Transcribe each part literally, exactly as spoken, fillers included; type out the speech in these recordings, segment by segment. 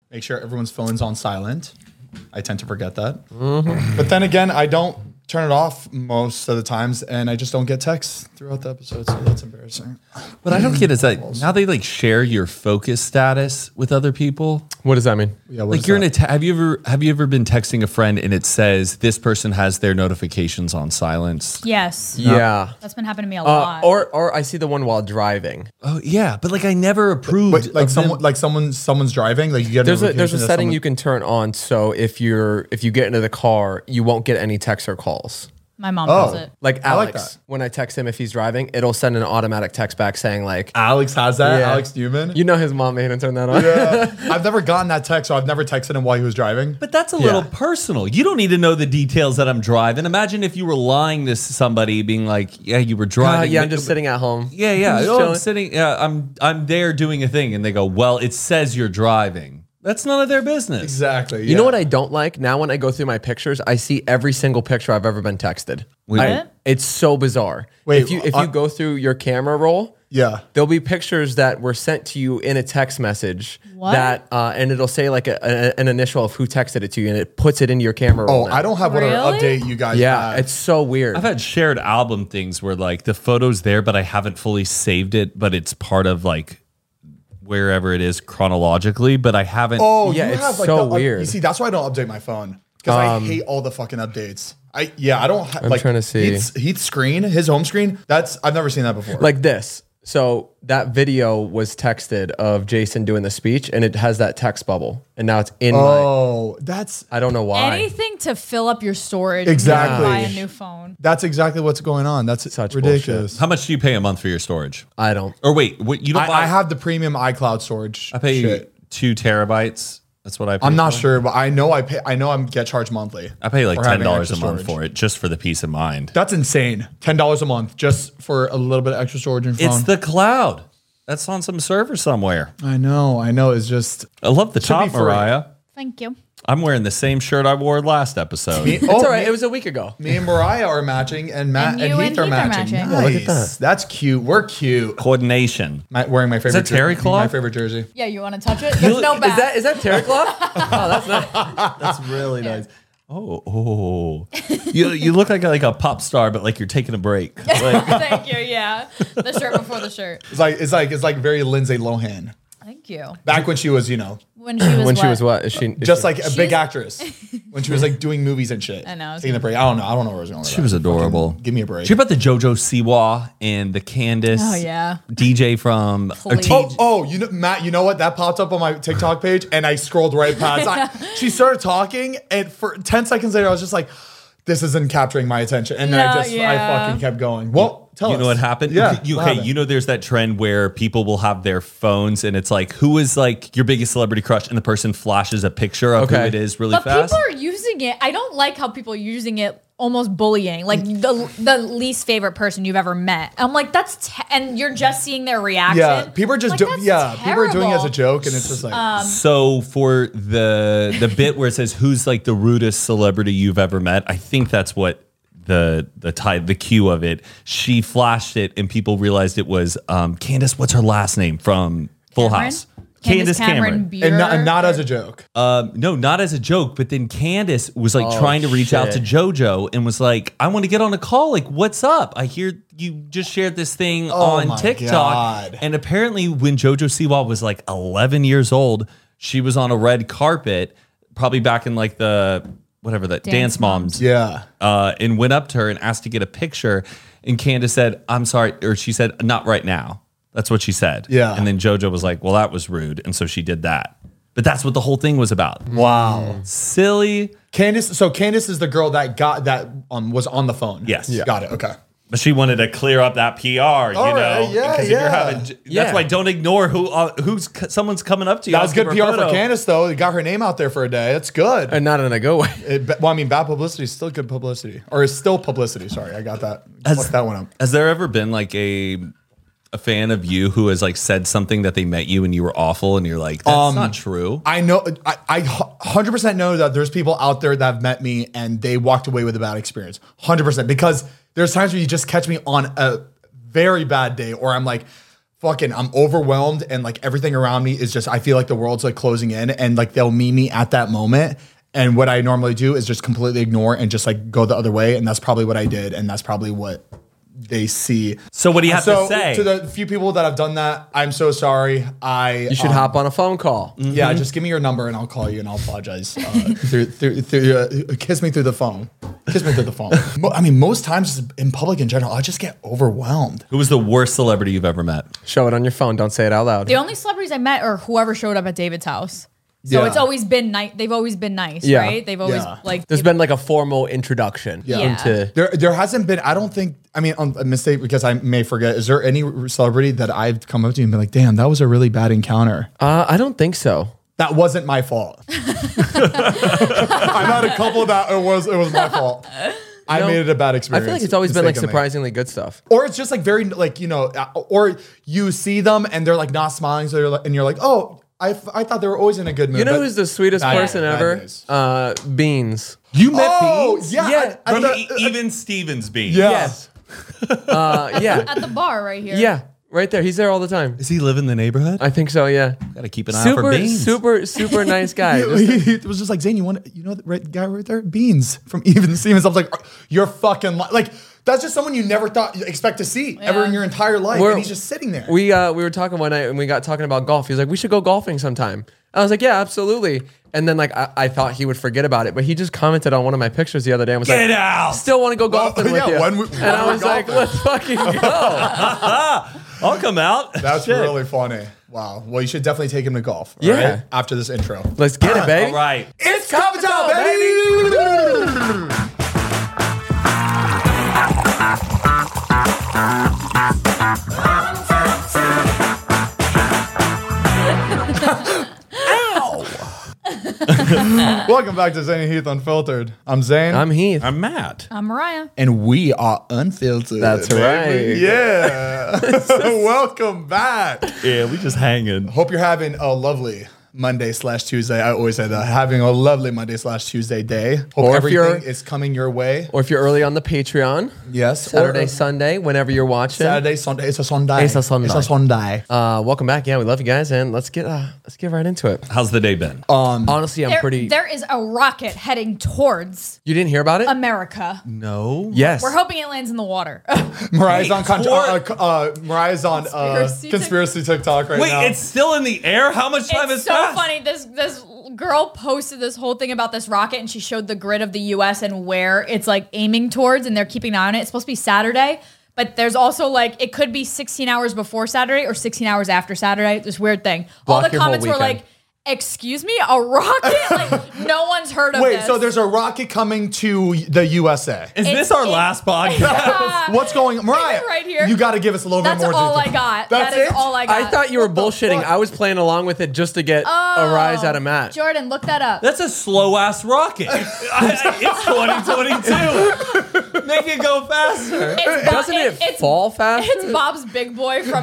make sure everyone's phone's on silent. I tend to forget that. Mm-hmm. But then again, I don't turn it off most of the times, and I just don't get texts throughout the episode, so that's embarrassing. What I don't get is that now they like share your focus status with other people. What does that mean? Yeah, what Like is you're that? in a te- have you ever have you ever been texting a friend and it says this person has their notifications on silence? Yes. Yeah. That's been happening to me a Uh, lot. or or I see the one while driving. Oh yeah, but like I never approved. Wait, like of someone, them- like someone, someone's driving. Like you get There's a there's a notification that setting someone- you can turn on so if you're if you get into the car, you won't get any texts or calls. My mom Oh. does it. Like I like Alex, that. when I text him if he's driving, it'll send an automatic text back saying like, Alex has that. Yeah. Alex Newman. you know his mom made him turn that on. Yeah. I've never gotten that text, so I've never texted him while he was driving. But that's a little personal. You don't need to know the details that I'm driving. Imagine if you were lying to somebody, being like, "Yeah, you were Uh, driving." yeah, I'm just sitting at home. Yeah, yeah. Just Oh, I'm chilling. sitting. Yeah, I'm I'm there doing a thing, and they go, "Well, it says you're driving." That's none of their business. Exactly. You know what I don't like? Now when I go through my pictures, I see every single picture I've ever been texted. Wait. I- it's so bizarre. Wait, if you if uh, you go through your camera roll, Yeah. there'll be pictures that were sent to you in a text message What? that uh, and it'll say like a, a, an initial of who texted it to you and it puts it into your camera roll. Oh, now. I don't have whatever Really? update you guys Yeah, have. it's so weird. I've had shared album things where like the photo's there, but I haven't fully saved it, but it's part of like wherever it is chronologically, but I haven't. Oh, Yeah, you it's have like so the, up- weird. You see, that's why I don't update my phone because I hate all the fucking updates. I yeah, I don't. Ha- I'm like, trying to see. Heath's, Heath's screen, his home screen. That's I've never seen that before. like this. So that video was texted of Jason doing the speech and it has that text bubble. And now it's in my oh, that's I don't know why. Anything to fill up your storage. Exactly. Buy a new phone. that's exactly what's going on. That's Such ridiculous. How much do you pay a month for your storage? I don't. Or wait, what, you don't buy? I, I have the premium iCloud storage. I pay shit. two terabytes. That's what I pay. I'm not for. sure, but I know I pay. I know I'm get charged monthly. I pay like for ten having dollars a extra month storage. for it, just for the peace of mind. That's insane. Ten dollars a month just for a little bit of extra storage in your phone. It's the cloud. That's on some server somewhere. I know. I know. It's just. I love the top, be free. Mariah. Thank you. I'm wearing the same shirt I wore last episode. Me, It's oh, all right. me- It was a week ago. Me and Mariah are matching, and Matt And and, you Heath, and are, Heath are matching. matching. Nice. Oh, look at that. That's cute. We're cute. Coordination. My, wearing my favorite. that terry jer- cloth? My favorite jersey. Yeah, you want to touch it? There's no Is back. that is that terry cloth? Oh, that's nice. That's really nice. Oh, oh. you you look like a, like a pop star, but like you're taking a break. Like, Thank you. Yeah, the shirt before the shirt. It's like it's like it's like very Lindsay Lohan. Thank you. Back when she was, you know, When she was when what? she was what? Is she is just she- like a She's- big actress. When she was like doing movies and shit. I know, I was Taking a break. I don't know. I don't know where I was going with she that. was adorable. Fucking give me a break. Did you hear about the JoJo Siwa and the Candace? Oh, yeah. D J from or Please. T- Oh, oh, you know, Matt, you know what? That popped up on my TikTok page and I scrolled right past. I, she started talking and for ten seconds later, I was just like, this isn't capturing my attention. And then I No, just, I yeah. fucking kept going. Well, tell You us. know what happened? Yeah. You, what okay, happened? you know there's that trend where people will have their phones and it's like, who is like your biggest celebrity crush? And the person flashes a picture of who Okay. it is really But fast. people are using it. I don't like how people are using it almost bullying, like the the least favorite person you've ever met. I'm like, that's te- and you're just seeing their reaction. Yeah, people are just, Like, do- that's yeah, people are doing it as a terrible. joke and it's just like, Um, So for the the bit where it says who's like the rudest celebrity you've ever met, I think that's what the the tie the cue of it. She flashed it and people realized it was um, Candace. What's her last name from Full Cameron? House? Candace Cameron. and not, and not Bure. as a joke. Um, no, not as a joke, but then Candace was like Oh, trying to reach out to shit. JoJo and was like, I want to get on a call. Like, what's up? I hear you just shared this thing Oh on my TikTok. God. And apparently, when JoJo Siwa was like eleven years old, she was on a red carpet, probably back in like the whatever that dance, Dance moms. Yeah. Uh, and went up to her and asked to get a picture. And Candace said, I'm sorry. Or she said, not right now. That's what she said. Yeah. And then JoJo was like, well, that was rude. And so she did that. But that's what the whole thing was about. Wow. Silly. Candace, so Candace is the girl that got that um was on the phone. Yes. Yeah. Got it. Okay. But she wanted to clear up that P R, you All know? right, yeah, Because if yeah. you're having, that's Yeah. why don't ignore who uh, who's someone's coming up to you. That was asking good P R for a photo. Candace though. It got her name out there for a day. That's good. and not in a go way. It, well, I mean, bad publicity is still good publicity, or is still publicity. Sorry, I got that. Has- Fuck that one up. Has there ever been like a a fan of you who has like said something that they met you and you were awful and you're like, that's Um, not true? I know. I, I one hundred percent know that there's people out there that have met me and they walked away with a bad experience. one hundred percent because there's times where you just catch me on a very bad day, or I'm like fucking I'm overwhelmed and like everything around me is just I feel like the world's like closing in and like they'll meet me at that moment. And what I normally do is just completely ignore and just like go the other way. And that's probably what I did. And that's probably what they see. So what do you have so to say? To the few people that have done that, I'm so sorry. I You should um, hop on a phone call. Yeah, just give me your number and I'll call you and I'll apologize. Uh, through, through, through, uh, kiss me through the phone. Kiss me through the phone. Mo- I mean, most times in public in general, I just get overwhelmed. Who was the worst celebrity you've ever met? Show it on your phone. Don't say it out loud. The only celebrities I met are whoever showed up at David's house. So Yeah. it's always been nice. They've always been nice, Yeah. right? They've always Yeah. like. There's been like a formal introduction Yeah. into. There, there hasn't been. I don't think. I mean, on a mistake because I may forget. Is there any celebrity that I've come up to and been like, "Damn, that was a really bad encounter"? Uh, I don't think so. That wasn't my fault. I've had a couple that it was. It was my fault. I know, made it a bad I experience. feel like it's always been like mistakenly. surprisingly good stuff. Or it's just like very like you know, uh, or you see them and they're like not smiling, so they're like, and you're like, oh, I, f- I thought they were always in a good mood. You know but- who's the sweetest Bad- person bad ever? news. Uh, Beans. You met Oh, Beans? yeah, Yeah. I- I From thought- E- even Stevens Beans. yeah. Yes. Uh, yeah. at the bar right here. Yeah. Right there. He's there all the time. Does he live in the neighborhood? I think so. Yeah. Gotta keep an eye out for Super, Beans. super, super nice guy. He, Just- he- it was just like Zane. You want you know the right guy right there, Beans from Even Stevens. I was like, you're fucking li-. like that's just someone you never thought you expect to see ever Yeah. in your entire life, We're- and he's just sitting there. we uh, we were talking one night and we got talking about golf. He was like, "We should go golfing sometime." I was like, "Yeah, absolutely." And then like I, I thought he would forget about it, but he just commented on one of my pictures the other day and was Get like, out! "Still want to go golfing yeah, with you?" when we- when and I we're was like, golfing. "Let's fucking go!" I'll come out. That's Shit. really funny. Wow. Well, you should definitely take him to golf. all Yeah. right, after this intro. Let's get it, baby. All right. It's coffee time, baby. Welcome back to Zane and Heath Unfiltered. I'm Zane. I'm Heath. I'm Matt. I'm Mariah. and we are unfiltered. That's baby. right. Yeah. Welcome back. Yeah, we just hanging. Hope you're having a lovely Monday slash Tuesday. I always say that. Having a lovely Monday slash Tuesday day. Hope Or if you're- everything is coming your way. Or if you're early on the Patreon, Yes. Saturday, Or- Sunday, whenever you're watching. Saturday, Sunday. It's a Sunday. It's a Sunday. It's a Sunday. Uh, welcome back. Yeah, we love you guys, and let's get uh, let's get right into it. How's the day been? Honestly, I'm There, pretty. there is a rocket heading towards You didn't hear about it? America. No. Yes. We're hoping it lands in the water. Mariah's Wait, on con- for- uh, uh, uh, Mariah's on uh, Conspiracy conspiracy TikTok right Wait, now. it's still in the air? How much time has It's so passed? funny. This this girl posted this whole thing about this rocket, and she showed the grid of the U S and where it's like aiming towards, and they're keeping an eye on it. It's supposed to be Saturday, but there's also like it could be sixteen hours before Saturday or sixteen hours after Saturday. This weird thing. All Block the your whole comments were weekend. like, "Excuse me, a rocket? Like no one's heard of Wait, this." so there's a rocket coming to the U S A. Is It's- this our it- last podcast? What's going on? Mariah, Right here. you got to give us a little That's bit more all I detail. got. That's That is it? all I got. I thought you were What the bullshitting. fuck? I was playing along with it just to get a rise out of Matt. Jordan, look that up. That's a slow ass rocket. I- I- it's twenty twenty-two. Make it go faster. It's Bob- Doesn't it, it's, fall fast? It's Bob's Big Boy from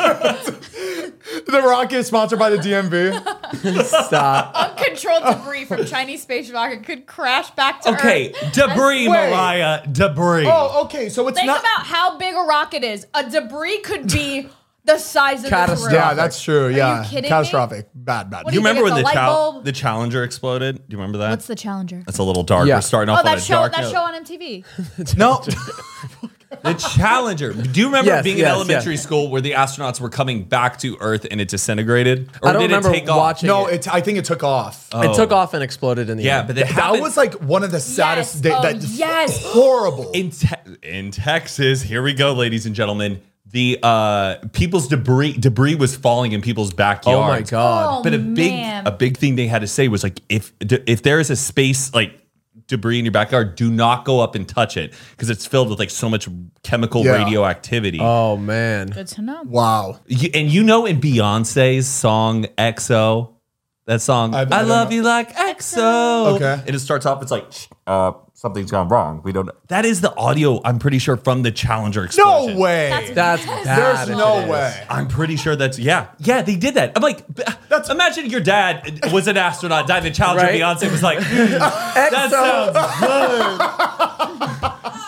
The rocket is sponsored by the D M V. Stop. uncontrolled debris from Chinese space rocket could crash back to Okay, Earth. debris, Wait. Mariah. Debris. Oh, okay. So it's Think not. about how big a rocket is. A debris could be the size of Catastrophic. the yeah, Earth. that's true. Yeah, kidding me? catastrophic. Bad, bad. What Do you do you remember think when it's the, a light chal- bulb? the Challenger exploded? Do you remember that? What's the Challenger? That's a little dark. Yeah. We're starting off Oh, on that a show, dark that note. show on M T V. no. The Challenger. Do you remember Yes, being yes, in elementary yes. school where the astronauts were coming back to Earth and it disintegrated? Or I don't did remember it take off? watching No, it. it, I think it took off. It took off and exploded in the Yeah, air. but it that happened was like one of the saddest Yes. days. Oh, that yes. horrible. in te- in Texas. Here we go, ladies and gentlemen. The uh, people's debris debris was falling in people's backyards. Oh my God. Oh, But a big man. a big thing they had to say was like if if there is a space like debris in your backyard, do not go up and touch it because it's filled with like so much chemical Yeah. radioactivity. Oh, man. Good to know. Wow. You- and you know in Beyonce's song X O, that song I- I I, don't love know. you like X O. Okay. And it starts off it's like uh something's gone wrong. We don't That is the audio I'm pretty sure from the Challenger No explosion. way. That's Yes. bad. There's if no it is. way. I'm pretty sure that's yeah, yeah. They did that. I'm like, that's imagine your dad was an astronaut, died in Challenger. Right? Beyonce was like, "Mm, that X O. sounds good.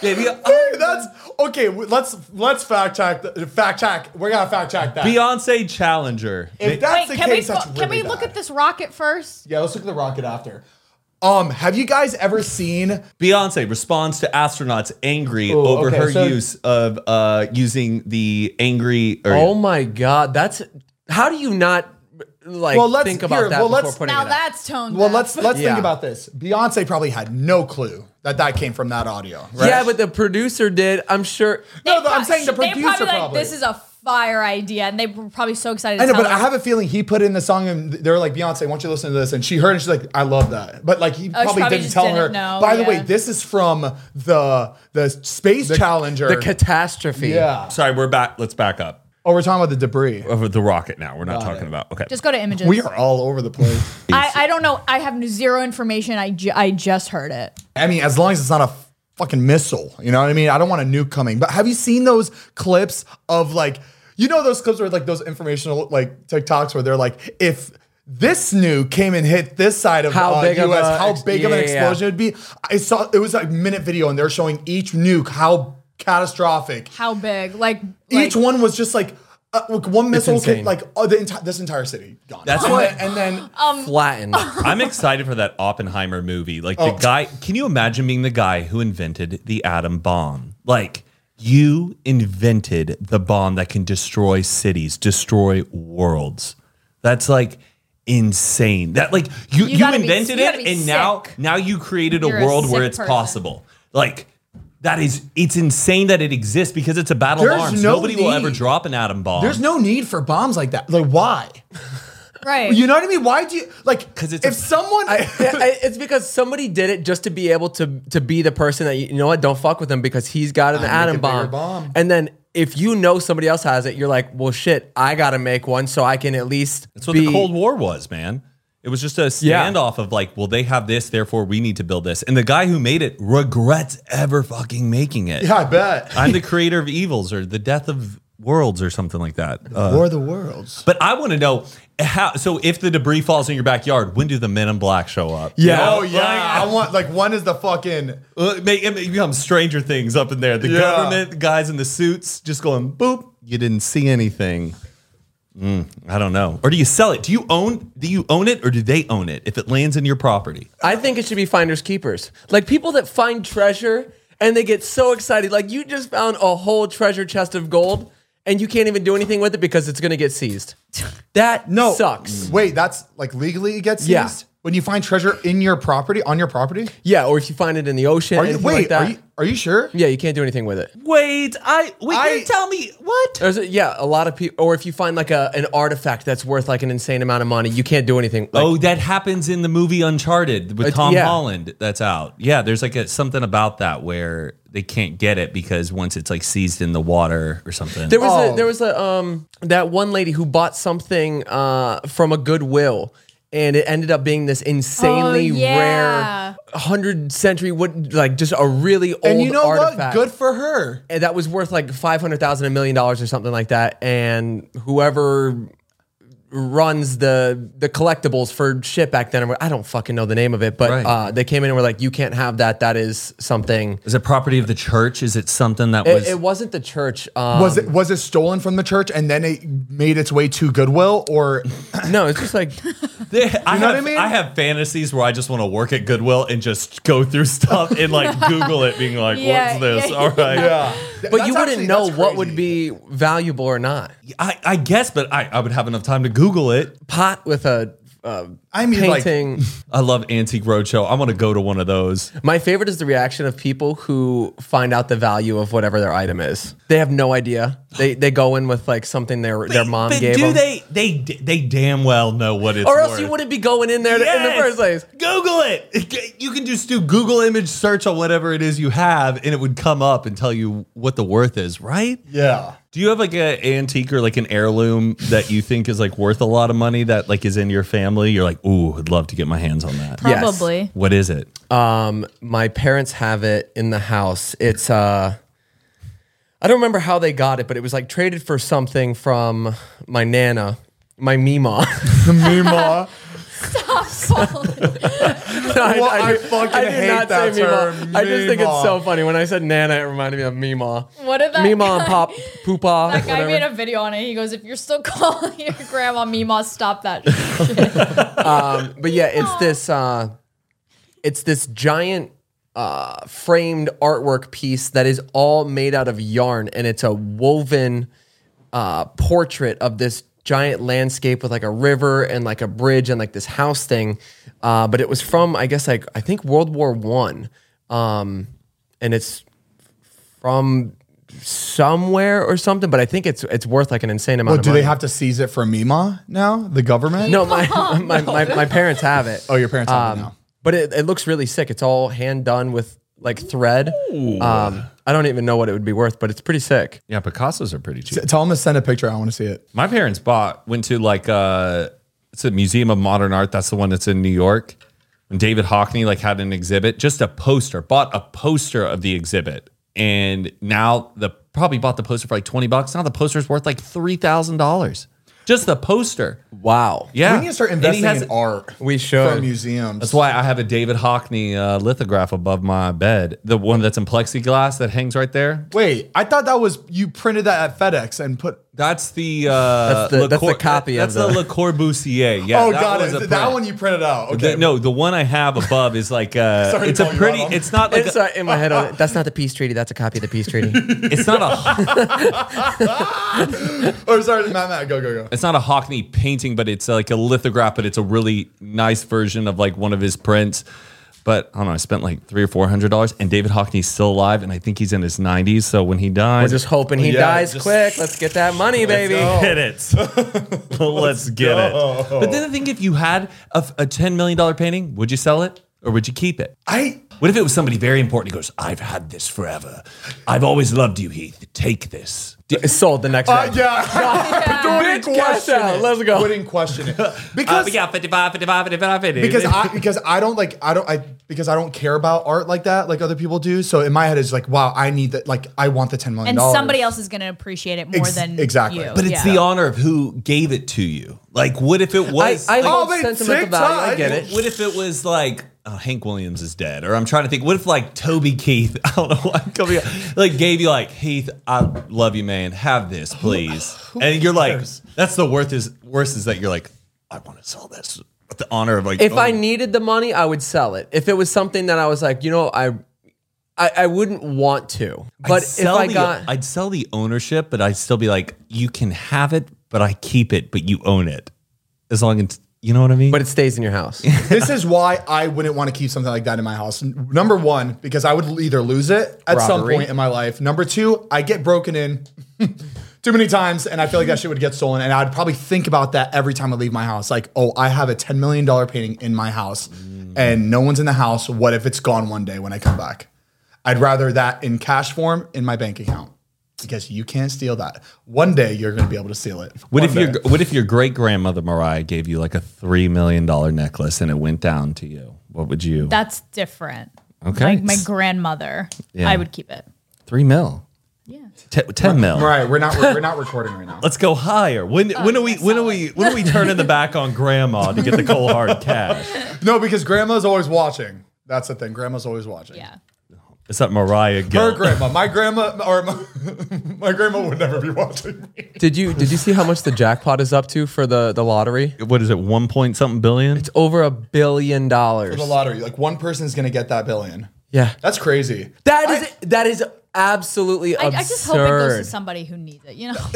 Baby, That's okay. w- Let's let's fact check. the- Fact check. We're gonna fact check that. Beyonce Challenger. If that's Wait, the can we case, that's fo- really can we look bad. at this rocket first? Yeah, let's look at the rocket after. Um, have you guys ever seen? Beyonce responds to astronauts angry Ooh, over okay, her so- use of uh, using the angry. Or, Oh my god, that's how do you not like Well, let's- think about here, that well, before let's- putting Now it out? that's tone. Well, deaf. let's let's Yeah. think about this. Beyonce probably had no clue that that came from that audio. Right? Yeah, but the producer did. I'm sure. No, They I'm saying the they producer probably like, probably. this is a fire idea, and they were probably so excited. To I know, tell but I her. have a feeling he put in the song and they were like, Beyonce, I want you to listen to this. And she heard it and she's like, I love that. But like he probably, probably didn't just tell didn't her. know, By the yeah. way, this is from the the Space Challenger. The catastrophe. yeah. Sorry, we're back. Let's back up. Oh, we're talking about the debris. Over the rocket now. We're not Got talking it. about. Okay. Just go to images. We are all over the place. I, I don't know. I have zero information. I, ju- I just heard it. I mean, as long as it's not a fucking missile, you know what I mean? I don't want a nuke coming. But have you seen those clips of like, you know, those clips where like those informational like TikToks where they're like, if this nuke came and hit this side of How uh, big of U S, a how ex- big of an yeah, yeah, explosion it'd be? I saw it was like a minute video and they're showing each nuke how catastrophic. How big? Like Each like, one was just like. Uh, like one missile insane. could like oh, the enti- this entire city gone. That's and what- then, and then Um, Flattened. I'm excited for that Oppenheimer movie. Like Oh. the guy, can you imagine being the guy who invented the atom bomb? Like you invented the bomb that can destroy cities, destroy worlds. That's like insane. That like you You you, gotta be- invented you gotta it be and now sick. now you created a You're a world where sick it's person. possible. Like that is it's insane that it exists because it's a battle There's of arms. no Nobody will ever need. drop an atom bomb. there's no need for bombs like that. Like why? right. You know what I mean? Why do you like? 'Cause it's if a- someone. I, I- it's because somebody did it just to be able to to be the person that you, you know what, don't fuck with him because he's got an make atom a bigger bomb. bomb. And then if you know somebody else has it, you're like, well, shit, I gotta make one so I can at least. That's what be, the Cold War was, man. It was just a Yeah. standoff of like, well, they have this, therefore we need to build this. And the guy who made it regrets ever fucking making it. yeah, I bet. I'm the creator of evils or the death of worlds or something like that. Uh, War of the Worlds. but I want to know how. So if the debris falls in your backyard, when do the Men in Black show up? Yeah. Oh yeah, I want like one is the fucking. Uh, it, may, it may become Stranger Things up in there. The Yeah. government, the guys in the suits, just going boop. You didn't see anything. Mm, I don't know. Or do you sell it? Do you own? Do you own it, or do they own it? If it lands in your property, I think it should be finders keepers. Like people that find treasure and they get so excited. Like you just found a whole treasure chest of gold and you can't even do anything with it because it's gonna get seized. That No, sucks. Wait, that's like legally it gets seized. Yeah. When you find treasure in your property, on your property. Yeah, or if you find it in the ocean. Are you anything wait? like that. are you are you sure? Yeah, you can't do anything with it. wait. I wait. I- you tell me what? There's a, yeah, a lot of people. Or if you find like a an artifact that's worth like an insane amount of money, you can't do anything. Like, Oh, that happens in the movie Uncharted with It's- Tom yeah. Holland. That's out. Yeah, there's like a, something about that where they can't get it because once it's like seized in the water or something. there was Oh. a there was a um that one lady who bought something uh from a Goodwill. And it ended up being this insanely Oh, yeah. rare hundred century wood, like just a really old And you know artifact. what? Good for her. And that was worth like five hundred thousand, a million dollars or something like that. And whoever runs the the collectibles for shit back then, I don't fucking know the name of it, but Right. uh, they came in and were like, you can't have that. That is something. Is it property of the church? Is it something that It, was? it wasn't the church. Um, Was it was it stolen from the church and then it made its way to Goodwill or? No, it's just like They- I, know have, what I mean? I have fantasies where I just want to work at Goodwill and just go through stuff and like Google it, being like, Yeah, "What's this?" yeah, All right. Yeah, but you wouldn't know what would be valuable or not. I, I guess, but I, I would have enough time to Google it. Pot with a uh, I mean, like- painting. I love Antique Roadshow. I want to go to one of those. My favorite is the reaction of people who find out the value of whatever their item is. They have no idea. They they go in with like something their their mom but gave do them. they? They they damn well know what it's or else worth. you wouldn't be going in there to- in the Yes! first place. Google it. You can just do Google image search on whatever it is you have, and it would come up and tell you what the worth is, right? Yeah. Do you have like an antique or like an heirloom that you think is like worth a lot of money that like is in your family? You're like, ooh, I'd love to get my hands on that. Yes. Probably. What is it? Um, my parents have it in the house. It's uh, I don't remember how they got it, but it was like traded for something from my nana, my Mima. Mima. I, Well, I, I do- fucking I do hate not that say Meemaw. term, I just think it's Meemaw. so funny. When I said Nana, it reminded me of Meemaw. What did that Meemaw guy, and Pop Poopa. That guy whatever. made a video on it. He goes, if you're still calling your grandma Meemaw, stop that shit. Um, but yeah, it's this uh, it's this giant uh, framed artwork piece that is all made out of yarn, and it's a woven uh, portrait of this giant landscape with like a river and like a bridge and like this house thing. Uh, but it was from, I guess, like I think World War One, um, and it's from somewhere or something. But I think it's it's worth like an insane amount Well, of do money. they have to seize it from Mima now? The government? No, my my, my my parents have it. Oh, your parents have it Um, now. But it, it looks really sick. It's all hand done with like thread. Um, I don't even know what it would be worth, but it's pretty sick. Yeah, Picassos are pretty cheap. Tell them to send a picture. I want to see it. My parents bought, went to like uh it's a Museum of Modern Art. That's the one that's in New York. When David Hockney like had an exhibit, just a poster, bought a poster of the exhibit. And now the probably bought the poster for like twenty bucks. Now the poster's worth like three thousand dollars. Just the poster. Wow. Yeah. We need to start And he investing has- in art. We should. From museums. That's why I have a David Hockney uh, lithograph above my bed. The one that's in plexiglass that hangs right there. Wait, I thought that was you printed that at FedEx and put. That's the uh, That's the- Le that's the Cor- copy That's of the the- Le Corbusier. Yeah. Oh, that got was it. a That print. one you printed out. Okay. The- no, the one I have above is like uh, Sorry to it's a call you pretty. out on- It's not like It's a, uh, in my head. On it. That's not the peace treaty. That's a copy of the peace treaty. it's not a Oh, sorry, Matt. Matt, go, go, go. it's not a Hockney painting, but it's like a lithograph. But it's a really nice version of like one of his prints. But I don't know. I spent like three or four hundred dollars, and David Hockney's still alive, and I think he's in his nineties. So when he dies, We're just hoping he Yeah, dies just- quick. Let's get that money, baby. go. Get it. Let's get it. But then I think if you had a, a ten million dollars painting, would you sell it or would you keep it? I. What if it was somebody very important? He goes, I've had this forever. I've always loved you, Heath. Take this. It's sold the next Uh, day. yeah. Don't Bitch, cash question out. it. Let's go. Wouldn't question it Uh, because we got fifty-five, fifty-five, fifty-five, fifty. because I because I don't like I don't I because I don't care about art like that like other people do. So in my head it's like, wow, I need that. Like I want the ten million And dollars. somebody else is going to appreciate it more Ex- than exactly. you. But it's Yeah. the honor of who gave it to you. Like, what if it I, was? I like, hold but it's sentimental value. I TikTok. get it. What if it was like oh, Hank Williams is dead? Or I'm trying to think. What if like Toby Keith? I don't know. Why I'm coming up, like gave you like Heath. I love you, man. Have this, please. And you're like, cares? that's the worst is worst is that you're like, I want to sell this. With the honor of like, If oh, I needed the money, I would sell it. If it was something that I was like, you know, I, I, I wouldn't want to. I'd But if sell I the- got, I'd sell the ownership, but I'd still be like, you can have it, but I keep it, but you own it, as long as you know what I mean. but it stays in your house. This is why I wouldn't want to keep something like that in my house. N- Number one, because I would either lose it at some Robbery. point in my life. Number two, I get broken in too many times, and I feel like that shit would get stolen. And I'd probably think about that every time I leave my house. Like, oh, I have a ten million dollars painting in my house, and no one's in the house. What if it's gone one day when I come back? I'd rather that in cash form in my bank account. Because you can't steal that. One day you're going to be able to steal it. What One if your day. What if your great grandmother Mariah gave you like a three million dollar necklace and it went down to you? What would you? That's different. Okay. Like my grandmother, Yeah. I would keep it. Three mil, Yeah. T- ten mil. Right, we're not we're not recording right now. Let's go higher. When when are we yeah, when are solid. we when are we turning the back on grandma to get the cold hard cash? No, because grandma's always watching. That's the thing. Grandma's always watching. Yeah. It's that Mariah Her guilt. grandma, my grandma, or my, my grandma would never be watching me. Did you did you see how much the jackpot is up to for the, the lottery? What is it? One point something billion. It's over a billion dollars. For the lottery, like one person's gonna get that billion. Yeah. That's crazy. That is that is absolutely I, absurd. I just hope it goes to somebody who needs it, you know?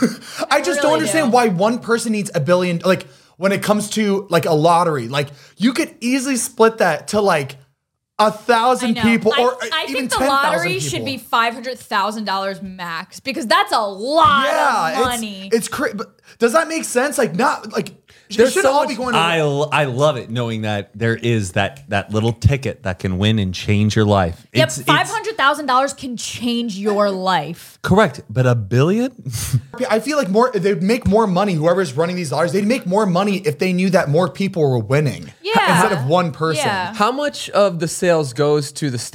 I just don't really understand do. why one person needs a billion. Like when it comes to like a lottery, like you could easily split that to like a I thousand know. people, I, or I even think the ten thousand lottery people. should be five hundred thousand dollars max because that's a lot yeah, of money. it's, it's crazy. But does that make sense? Like not like it There's should so all much- be going to I, I love it knowing that there is that that little ticket that can win and change your life. Yep, It's- it's- five hundred thousand dollars can change your life. correct, but a billion? I feel like more they'd make more money. Whoever's running these lotteries, they'd make more money if they knew that more people were winning. Yeah. Instead of one person. Yeah. How much of the sales goes to the state?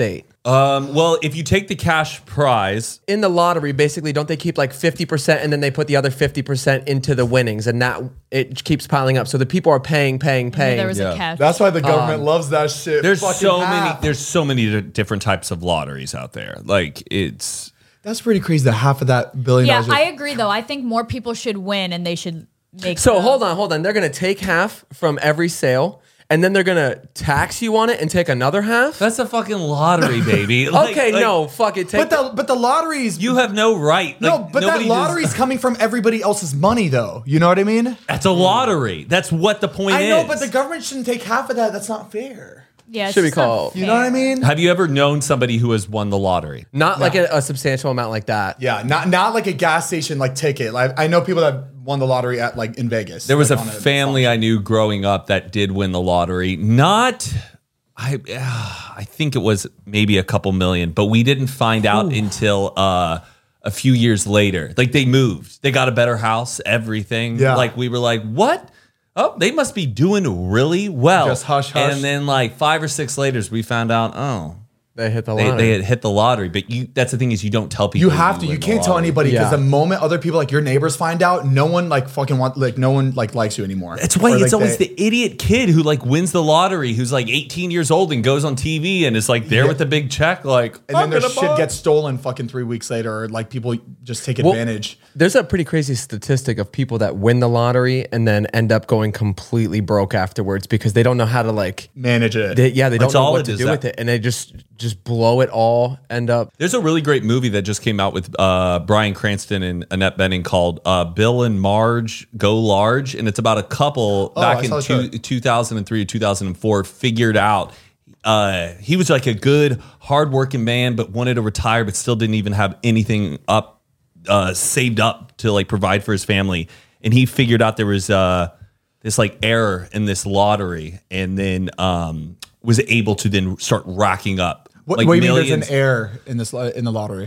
Um, well, if you take the cash prize, In the lottery, basically, don't they keep like fifty percent and then they put the other fifty percent into the winnings and that it keeps piling up. So the people are paying, paying, paying. There was Yeah. a catch. That's why the government loves that shit. there's fucking so half. many. There's so many di- different types of lotteries out there. Like it's. That's pretty crazy that half of that billion yeah, dollars. is- I agree though. I think more people should win and they should make. So the- hold on, hold on. They're going to take half from every sale and then they're going to tax you on it and take another half? That's a fucking lottery, baby. Like- okay, like, no, fuck it. Take but the but the lotteries. You have no right. no, Like, but that nobody does- lottery's coming from everybody else's money, though. You know what I mean? That's a lottery. That's what the point I is. know, but the government shouldn't take half of that. That's not fair. yeah, it's should be just not called- You know what I mean? Have you ever known somebody who has won the lottery? Not like a, a substantial amount like that. Yeah, not not like a gas station like ticket. Like I know people that won the lottery at like in Vegas. There was like, a on family I knew growing up that did win the lottery. Not, I, uh, I think it was maybe a couple million, but we didn't find out until uh, a few years later. Like they moved, they got a better house, everything. Yeah. Like we were like, what? Oh, they must be doing really well. Just hush, hush. And then like five or six later, we found out, oh, They hit the they, lottery. they had hit the lottery. But you, that's the thing is you don't tell people. You have to. You win the can't tell lottery. anybody because Yeah. the moment other people like your neighbors find out, no one like fucking want like no one like likes you anymore. That's why Or, it's like, always they- the idiot kid who like wins the lottery, who's like eighteen years old and goes on T V and is like there Yeah. with the big check, like and then their shit gets stolen fucking three weeks later, or like people just take Well, advantage. There's a pretty crazy statistic of people that win the lottery and then end up going completely broke afterwards because they don't know how to like. Manage it. They, yeah, they don't That's know all what it to is, do that- with it, and they just just blow it all. End up. There's a really great movie that just came out with uh, Bryan Cranston and Annette Bening called uh, Bill and Marge Go Large. And it's about a couple Oh, I back saw in the two, trailer. two thousand three or two thousand four figured out uh, he was like a good, hardworking man, but wanted to retire, but still didn't even have anything up, uh, saved up to like provide for his family. And he figured out there was uh, this like error in this lottery and then um, was able to then start racking up. What, like what do you mean millions. there's an error in this lo- in the lottery?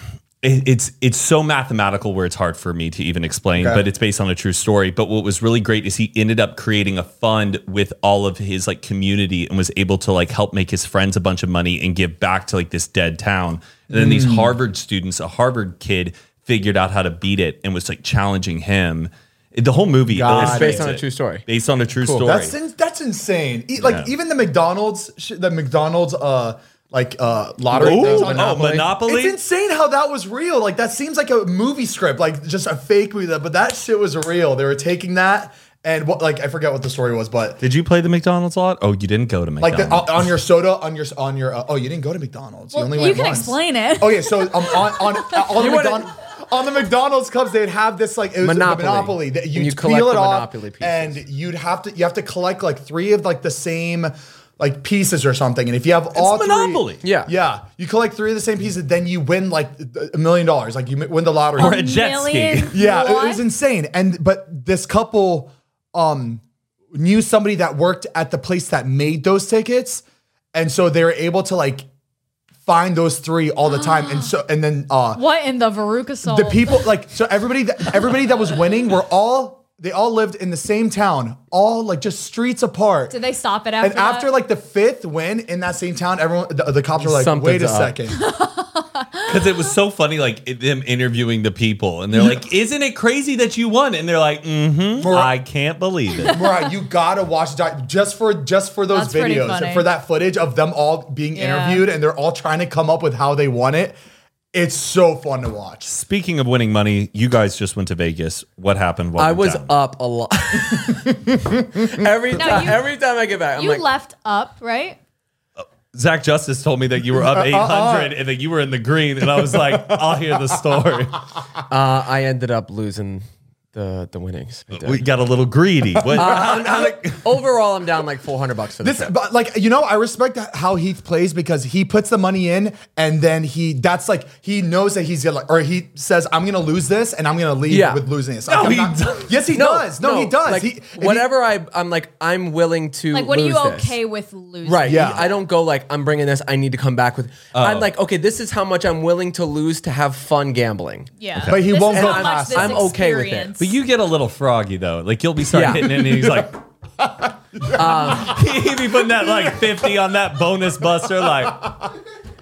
It- It's it's so mathematical where it's hard for me to even explain, Okay. but it's based on a true story. But what was really great is he ended up creating a fund with all of his like community and was able to like help make his friends a bunch of money and give back to like this dead town. And then these Mm. Harvard students, a Harvard kid, figured out how to beat it and was like challenging him. The whole movie Got It's illustrates based on a it. true story. Based on a true story. That's in, that's insane. E- Like Yeah. even the McDonald's, sh- the McDonald's, uh, like uh, lottery. Ooh, things oh, on Monopoly. Monopoly. It's insane how that was real. Like that seems like a movie script, like just a fake movie. But that shit was real. They were taking that and what, like I forget what the story was, but Did you play the McDonald's lot? Oh, you didn't go to like McDonald's. the, on your soda, on your on your. Uh, oh, you didn't go to McDonald's. Well, you only you went can once. explain it. Okay, so um, on on on the wanna- McDonald's. On the McDonald's cups, they'd have this like it was Monopoly. a monopoly that And you'd you collect peel it the off, Monopoly pieces. and you'd have to you have to collect like three of like the same like pieces or something. And if you have all three- Monopoly. Yeah. yeah, you collect three of the same pieces, then you win like a million dollars. Like you win the lottery. Or a jet ski. Million? Yeah, it, it What? was insane. And but this couple um knew somebody that worked at the place that made those tickets, and so they were able to like find those three all the time. And so and then uh What in the Veruca soul? the people like so everybody that everybody that was winning were all they all lived in the same town, all like just streets apart. Did they stop it after? And after that? like the fifth win in that same town, everyone the, the cops were like, Something's "Wait a up." second." Because it was so funny, like it- them interviewing the people, and they're like, "Isn't it crazy that you won?" And they're like, "Mm-hmm, I can't believe it." Right, you gotta watch that just for just for those That's pretty videos funny. and for that footage of them all being Yeah. interviewed and they're all trying to come up with how they won it. It's so fun to watch. Speaking of winning money, you guys just went to Vegas. What happened? What I went was down? up a lot. every No, time, you- every time I get back, I'm you like, left up, right? Zach Justice told me that you were up eight hundred and that you were in the green, and I was like, "I'll hear the story." uh, I ended up losing the the winnings. I did. We got a little greedy. What? I'm- I'm like- overall, I'm down like four hundred bucks for this. This, but like you know, I respect how Heath plays because he puts the money in and then he that's like he knows that he's gonna or he says I'm gonna lose this and I'm gonna leave Yeah. with losing this. No, Like, I'm he not- doesn't. yes, he does. No, he does. Like, He- if he- whatever I, I'm like, I'm willing to. Like, what are lose you this. okay with losing? Right. Yeah. I don't go like, I'm bringing this. I need to come back with. I'm like, okay, this is how much I'm willing to lose to have fun gambling. Yeah. But he This won't is go how much past this that. I'm okay with it. experience- But you get a little froggy though. Like you'll be starting Yeah. hitting it, and he's like, he'd be putting that like fifty on that bonus buster. Like,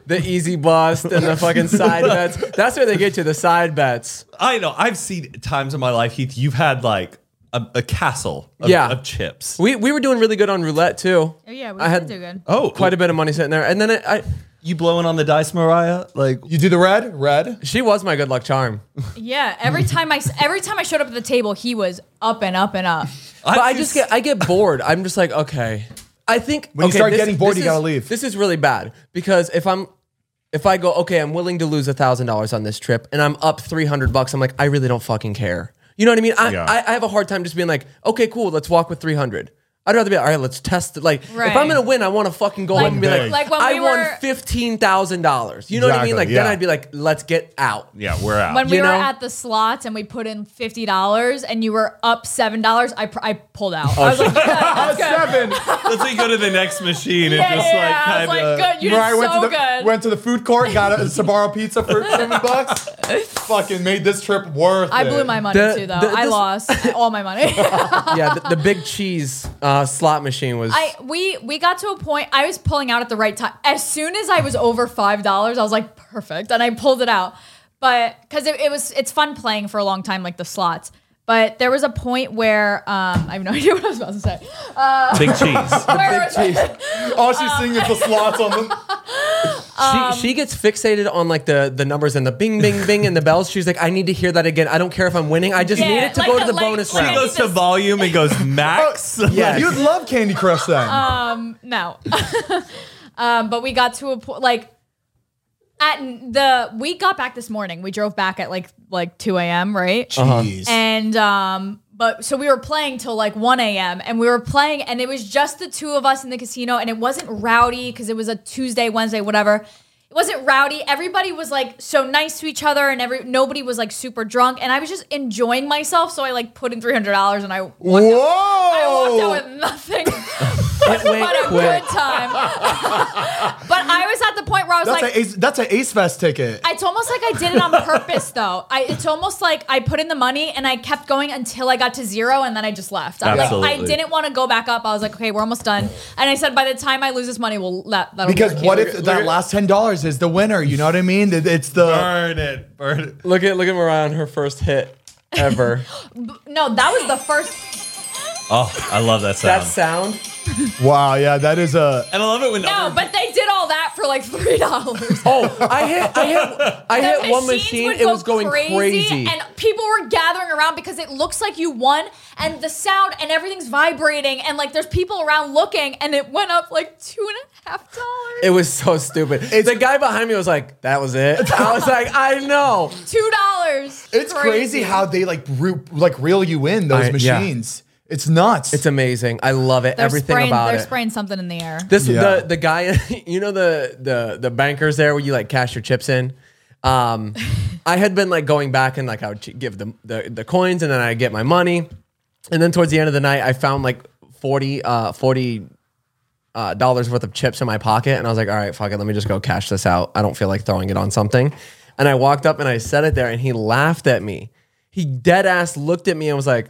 the easy bust and the fucking side bets. That's where they get you, the side bets. I know. I've seen times in my life, Heath, you've had like a, a castle of, Yeah. of chips. We we were doing really good on roulette too. Oh, yeah, we I did had do good. Oh, quite a bit of money sitting there, and then it, I You blowing on the dice, Mariah? Like, You do the red, red. she was my good luck charm. Yeah, every time I every time I showed up at the table, he was up and up and up. But I just get I get bored. I'm just like, okay. I think When you okay, start this- getting bored, this you gotta is- leave. This is really bad because if I'm if I go, okay, I'm willing to lose a thousand dollars on this trip, and I'm up three hundred bucks, I'm like, I really don't fucking care. You know what I mean? I, Yeah. I I have a hard time just being like, okay, cool, let's walk with three hundred. I'd rather be like, all right, let's test it. Like, Right. if I'm gonna win, I want to fucking go Like- home and be like, big. like when I we won were- fifteen thousand dollars. You know what I mean? Exactly, Like, then yeah. I'd be like, let's get out. yeah, we're out. When we You were know? at the slots and we put in fifty dollars and you were up seven dollars, I pr- I pulled out. Oh, I was like, good, that's good. Seven. Let's say go to the next machine and Yeah, just yeah, like yeah. I kind was of. like, good, you did Mariah went so to the good. went to the food court, got a Sbarro pizza for seven bucks. Fucking made this trip worth I it. blew my money The- too, though. the- I this- lost all my money. Yeah, the, the big cheese uh, slot machine was. I we we got to a point. I was pulling out at the right time. As soon as I was over five dollars, I was like, perfect, and I pulled it out. But because it, it was, it's fun playing for a long time, like the slots. But there was a point where um, I have no idea what I was about to say. Uh, Big cheese. where was I? All she's seeing is the slots on them. Um, She, she gets fixated on like the, the numbers and the bing, bing, bing and the bells. She's like, I need to hear that again. I don't care if I'm winning. I just Yeah, need it to like go to the- the like- bonus like- She round. goes to volume and goes max. Yes. You'd love Candy Crush then. No. um, but we got to a point like at the we got back this morning. We drove back at like like two a.m. right? Jeez. And um, but so we were playing till like one a.m. and we were playing, and it was just the two of us in the casino, and it wasn't rowdy because it was a Tuesday, Wednesday, whatever. It wasn't rowdy. Everybody was like so nice to each other, and every nobody was like super drunk, and I was just enjoying myself. So I like put in three hundred dollars, and I walked Whoa! out, I walked out with nothing. It went But a quick. good time. But I was at the point where I was That's like, a Ace, that's an Ace Fest ticket. it's almost like I did it on purpose, though. I, it's almost like I put in the money and I kept going until I got to zero, and then I just left. I, was like, I Absolutely. didn't want to go back up. I was like, okay, we're almost done. And I said, by the time I lose this money, we'll let that. Because what if that last ten dollars is the winner? You know what I mean? It- It's the Burn it. Burn it. Look at look at Mariah on her first hit ever. No, that was the first. Oh, I love that sound. That sound. wow. Yeah, that is a. and I love it when No, other- but they did all that for like three dollars. Oh, I hit I hit I hit one machines machine. would It go was going crazy. and people were gathering around because it looks like you won, and the sound and everything's vibrating, and like there's people around looking, and it went up like two and a half dollars. It was so stupid. the guy behind me was like, "That was it." I was like, "I know." Two dollars. It's crazy how they like re- like reel you in those I- yeah. machines. It's nuts. It's amazing. I love it. they're Everything spraying, about they're it. spraying something in the air. This Yeah. the the guy, you know the the the bankers there where you like cash your chips in. Um, I had been like going back and like I would ch- give them the, the coins and then I get my money, and then towards the end of the night I found like forty uh forty uh, dollars worth of chips in my pocket, and I was like, all right, fuck it, let me just go cash this out. I don't feel like throwing it on something, and I walked up and I set it there, and he laughed at me. He dead ass looked at me and was like.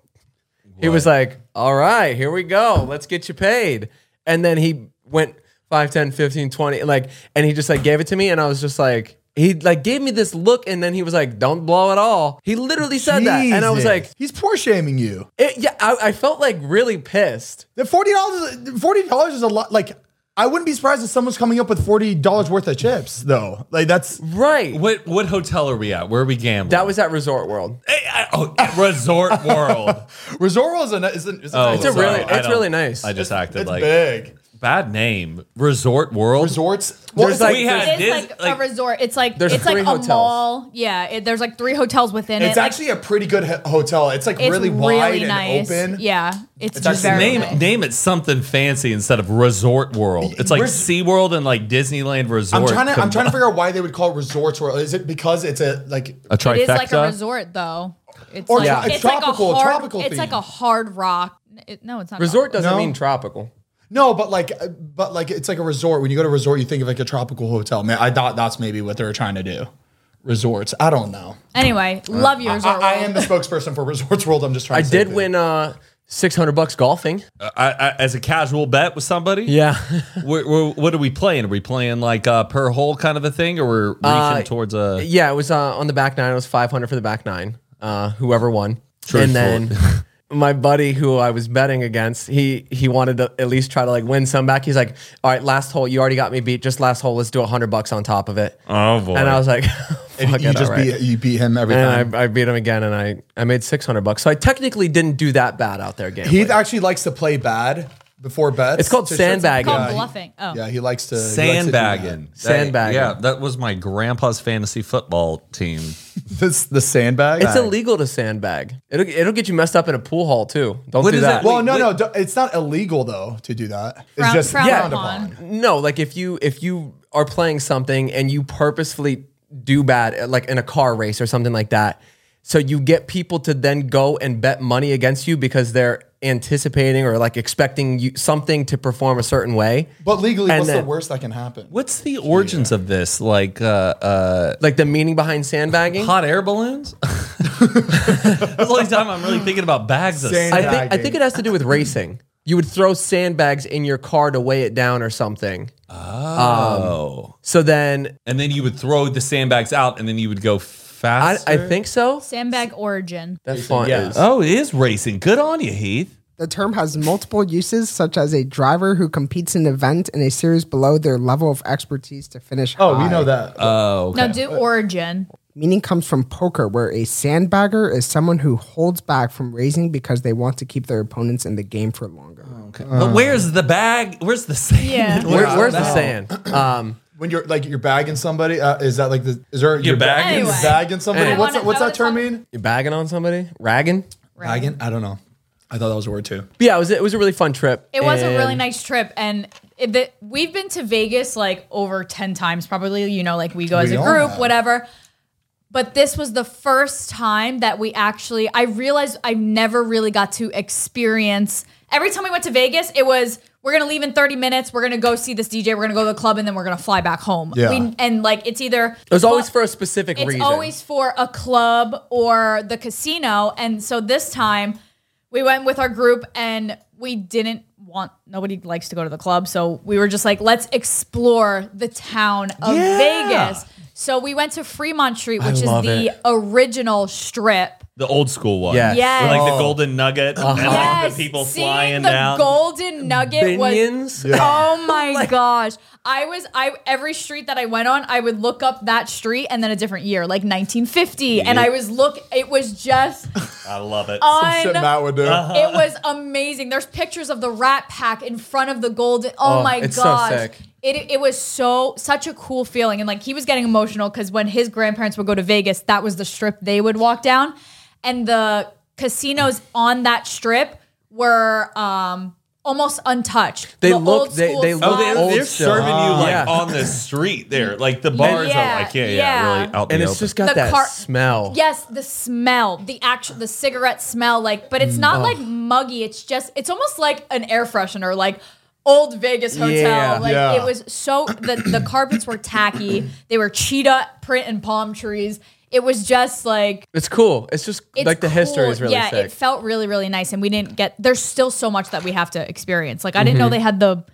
He was like, all right, here we go. Let's get you paid. And then he went five, ten, fifteen, twenty, like, and he just like gave it to me. And I was just like, he like gave me this look. And then he was like, don't blow it all. He literally said that. And I was Jesus. like, he's poor shaming you. it, yeah, I, I felt like really pissed. The forty dollars, forty dollars is a lot. Like, I wouldn't be surprised if someone's coming up with forty dollars worth of chips, though. Like, that's Right. What what hotel are we at? Where are we gambling? That was at Resort World. Hey, I- oh, Resort World. Resort World is a, is a, is a Oh, nice It's a sorry. really- I it's don't- really nice. I just acted It's like big. bad name. Resort World. Resorts. Well, There's it's like- like, we had It is Dis- like, like- a resort. It's like There's it's like three a hotels. mall. Yeah, it, there's like three hotels within it's it. actually a pretty good ho- hotel. It's like like, really it's wide really and nice. open. Yeah, it's, It's just actually very Name nice. name it something fancy instead of Resort World. It's like Where's- SeaWorld and like Disneyland Resort. I'm trying to I'm trying to combined. figure out why they would call it Resorts World. Is it because it's a like a trifecta. It is like a resort, though. It's Or like, Yeah. it's it's like a tropical, hard. tropical it's like theme. a hard rock. It, no, it's not. Resort tropical. doesn't No. mean tropical. no, but like uh, but like it's like a resort. When you go to a resort, you think of like a tropical hotel. Man, I thought that's maybe what they were trying to do. Resorts. I don't know. Anyway, love you, I, Resort I World. am the spokesperson for Resorts World. I'm just trying I to say did things. win uh six hundred bucks golfing. I, I, as a casual bet with somebody. Yeah. We're, we're, what are we playing? Are we playing like a per hole kind of a thing, or we're reaching Uh, towards a? Yeah, it was uh, on the back nine. It was five hundred for the back nine. Uh, whoever won. And then my buddy who I was betting against, he he wanted to at least try to like win some back. He's like, all right, last hole, you already got me beat. Just last hole, let's do a hundred bucks on top of it. Oh boy! And I was like, And fuck you it, just all right. beat you beat him every time. And I, I beat him again, and I, I made six hundred bucks. So I technically didn't do that bad out there gambling. He actually likes to play bad before bets. It's called to show- sandbagging. Called he- bluffing. Oh. Yeah, he likes to he likes to do Sandbagging. that. Sandbagging. Yeah, that was my grandpa's fantasy football team. This the sandbag. It's illegal to sandbag. It'll, it'll get you messed up in a pool hall too. Don't What do is that. it? Well, Wait, no, wait. no, don't- it's not illegal though to do that. It's Frown- just frowned frowned upon. upon. No, like if you if you are playing something and you purposefully do bad, like in a car race or something like that, so you get people to then go and bet money against you because they're anticipating or like expecting you something to perform a certain way. But legally, And what's then- the worst that can happen? What's the origins of this? Like uh, uh, Like the meaning behind sandbagging. hot air balloons? That's the only time I'm really thinking about bags of Sand- I think I Bagging. think it has to do with racing. You would throw sandbags in your car to weigh it down or something. Oh. So then And then you would throw the sandbags out, and then you would go I, faster. I think so. Sandbag origin. That font yeah. is. Oh, it is racing. Good on you, Heath. The term has multiple uses, such as a driver who competes in an event in a series below their level of expertise to finish Oh, high. we know that. Oh, okay. No, do origin. Meaning comes from poker, where a sandbagger is someone who holds back from raising because they want to keep their opponents in the game for longer. Okay. But where's the bag? Where's the sand? Yeah. Where, Yeah. where's the sand? Um, When you're like you're bagging somebody, uh, is that like the is there you're bagging? you're Anyway. bagging somebody? Hey. What's I that, what's wanna- that term I wanna mean? you bagging on somebody? Ragging? Bagging? I don't know. I thought that was a word too. But yeah, it was it was a really fun trip. It was a really And nice trip, and it, the, we've been to Vegas like over ten times, probably. You know, like we go as We a all group, have. whatever. But this was the first time that we actually. I realized I never really got to experience. Every time we went to Vegas, it was we're gonna leave in thirty minutes. We're gonna go see this D J. We're gonna go to the club, and then we're gonna fly back home. Yeah. We, and like it's either It was always for a specific it's reason. always for a club or the casino. And so this time we went with our group and we didn't want, nobody likes to go to the club. So we were just like, let's explore the town of Yeah. Vegas. So we went to Fremont Street, which is love the it. original strip. The old school one. Yes. Yes. With, like Oh. the golden nugget and like Yes, the people seeing flying the down. golden nugget Binions? was oh my gosh. I was I every street that I went on, I would look up that street and then a different year, like nineteen fifty, and I was look. It was just I love it. Shit Matt would do. it was amazing. There's pictures of the Rat Pack in front of the golden. Oh, Oh, my it's so gosh. sick. It, it was so such a cool feeling, and like he was getting emotional because when his grandparents would go to Vegas, that was the strip they would walk down, and the casinos on that strip were um, almost untouched. They The look- old they- school they Oh, look they, spots. old they're still. serving you like Yeah. on the street there. Like the bars Yeah, are like, yeah, yeah, yeah. really out in And the it's open. just got The that car- smell. Yes, the smell, the actual, the cigarette smell, like, but it's not like muggy. It's just, it's almost like an air freshener, like old Vegas hotel. Yeah. Like Yeah. it was so the the carpets were tacky. They were cheetah print and palm trees. It was just like It's cool. It's just it's like the history cool. is really yeah, sick. it felt really really nice, and we didn't get. There's still so much that we have to experience. Like I didn't know Mm-hmm. they had the,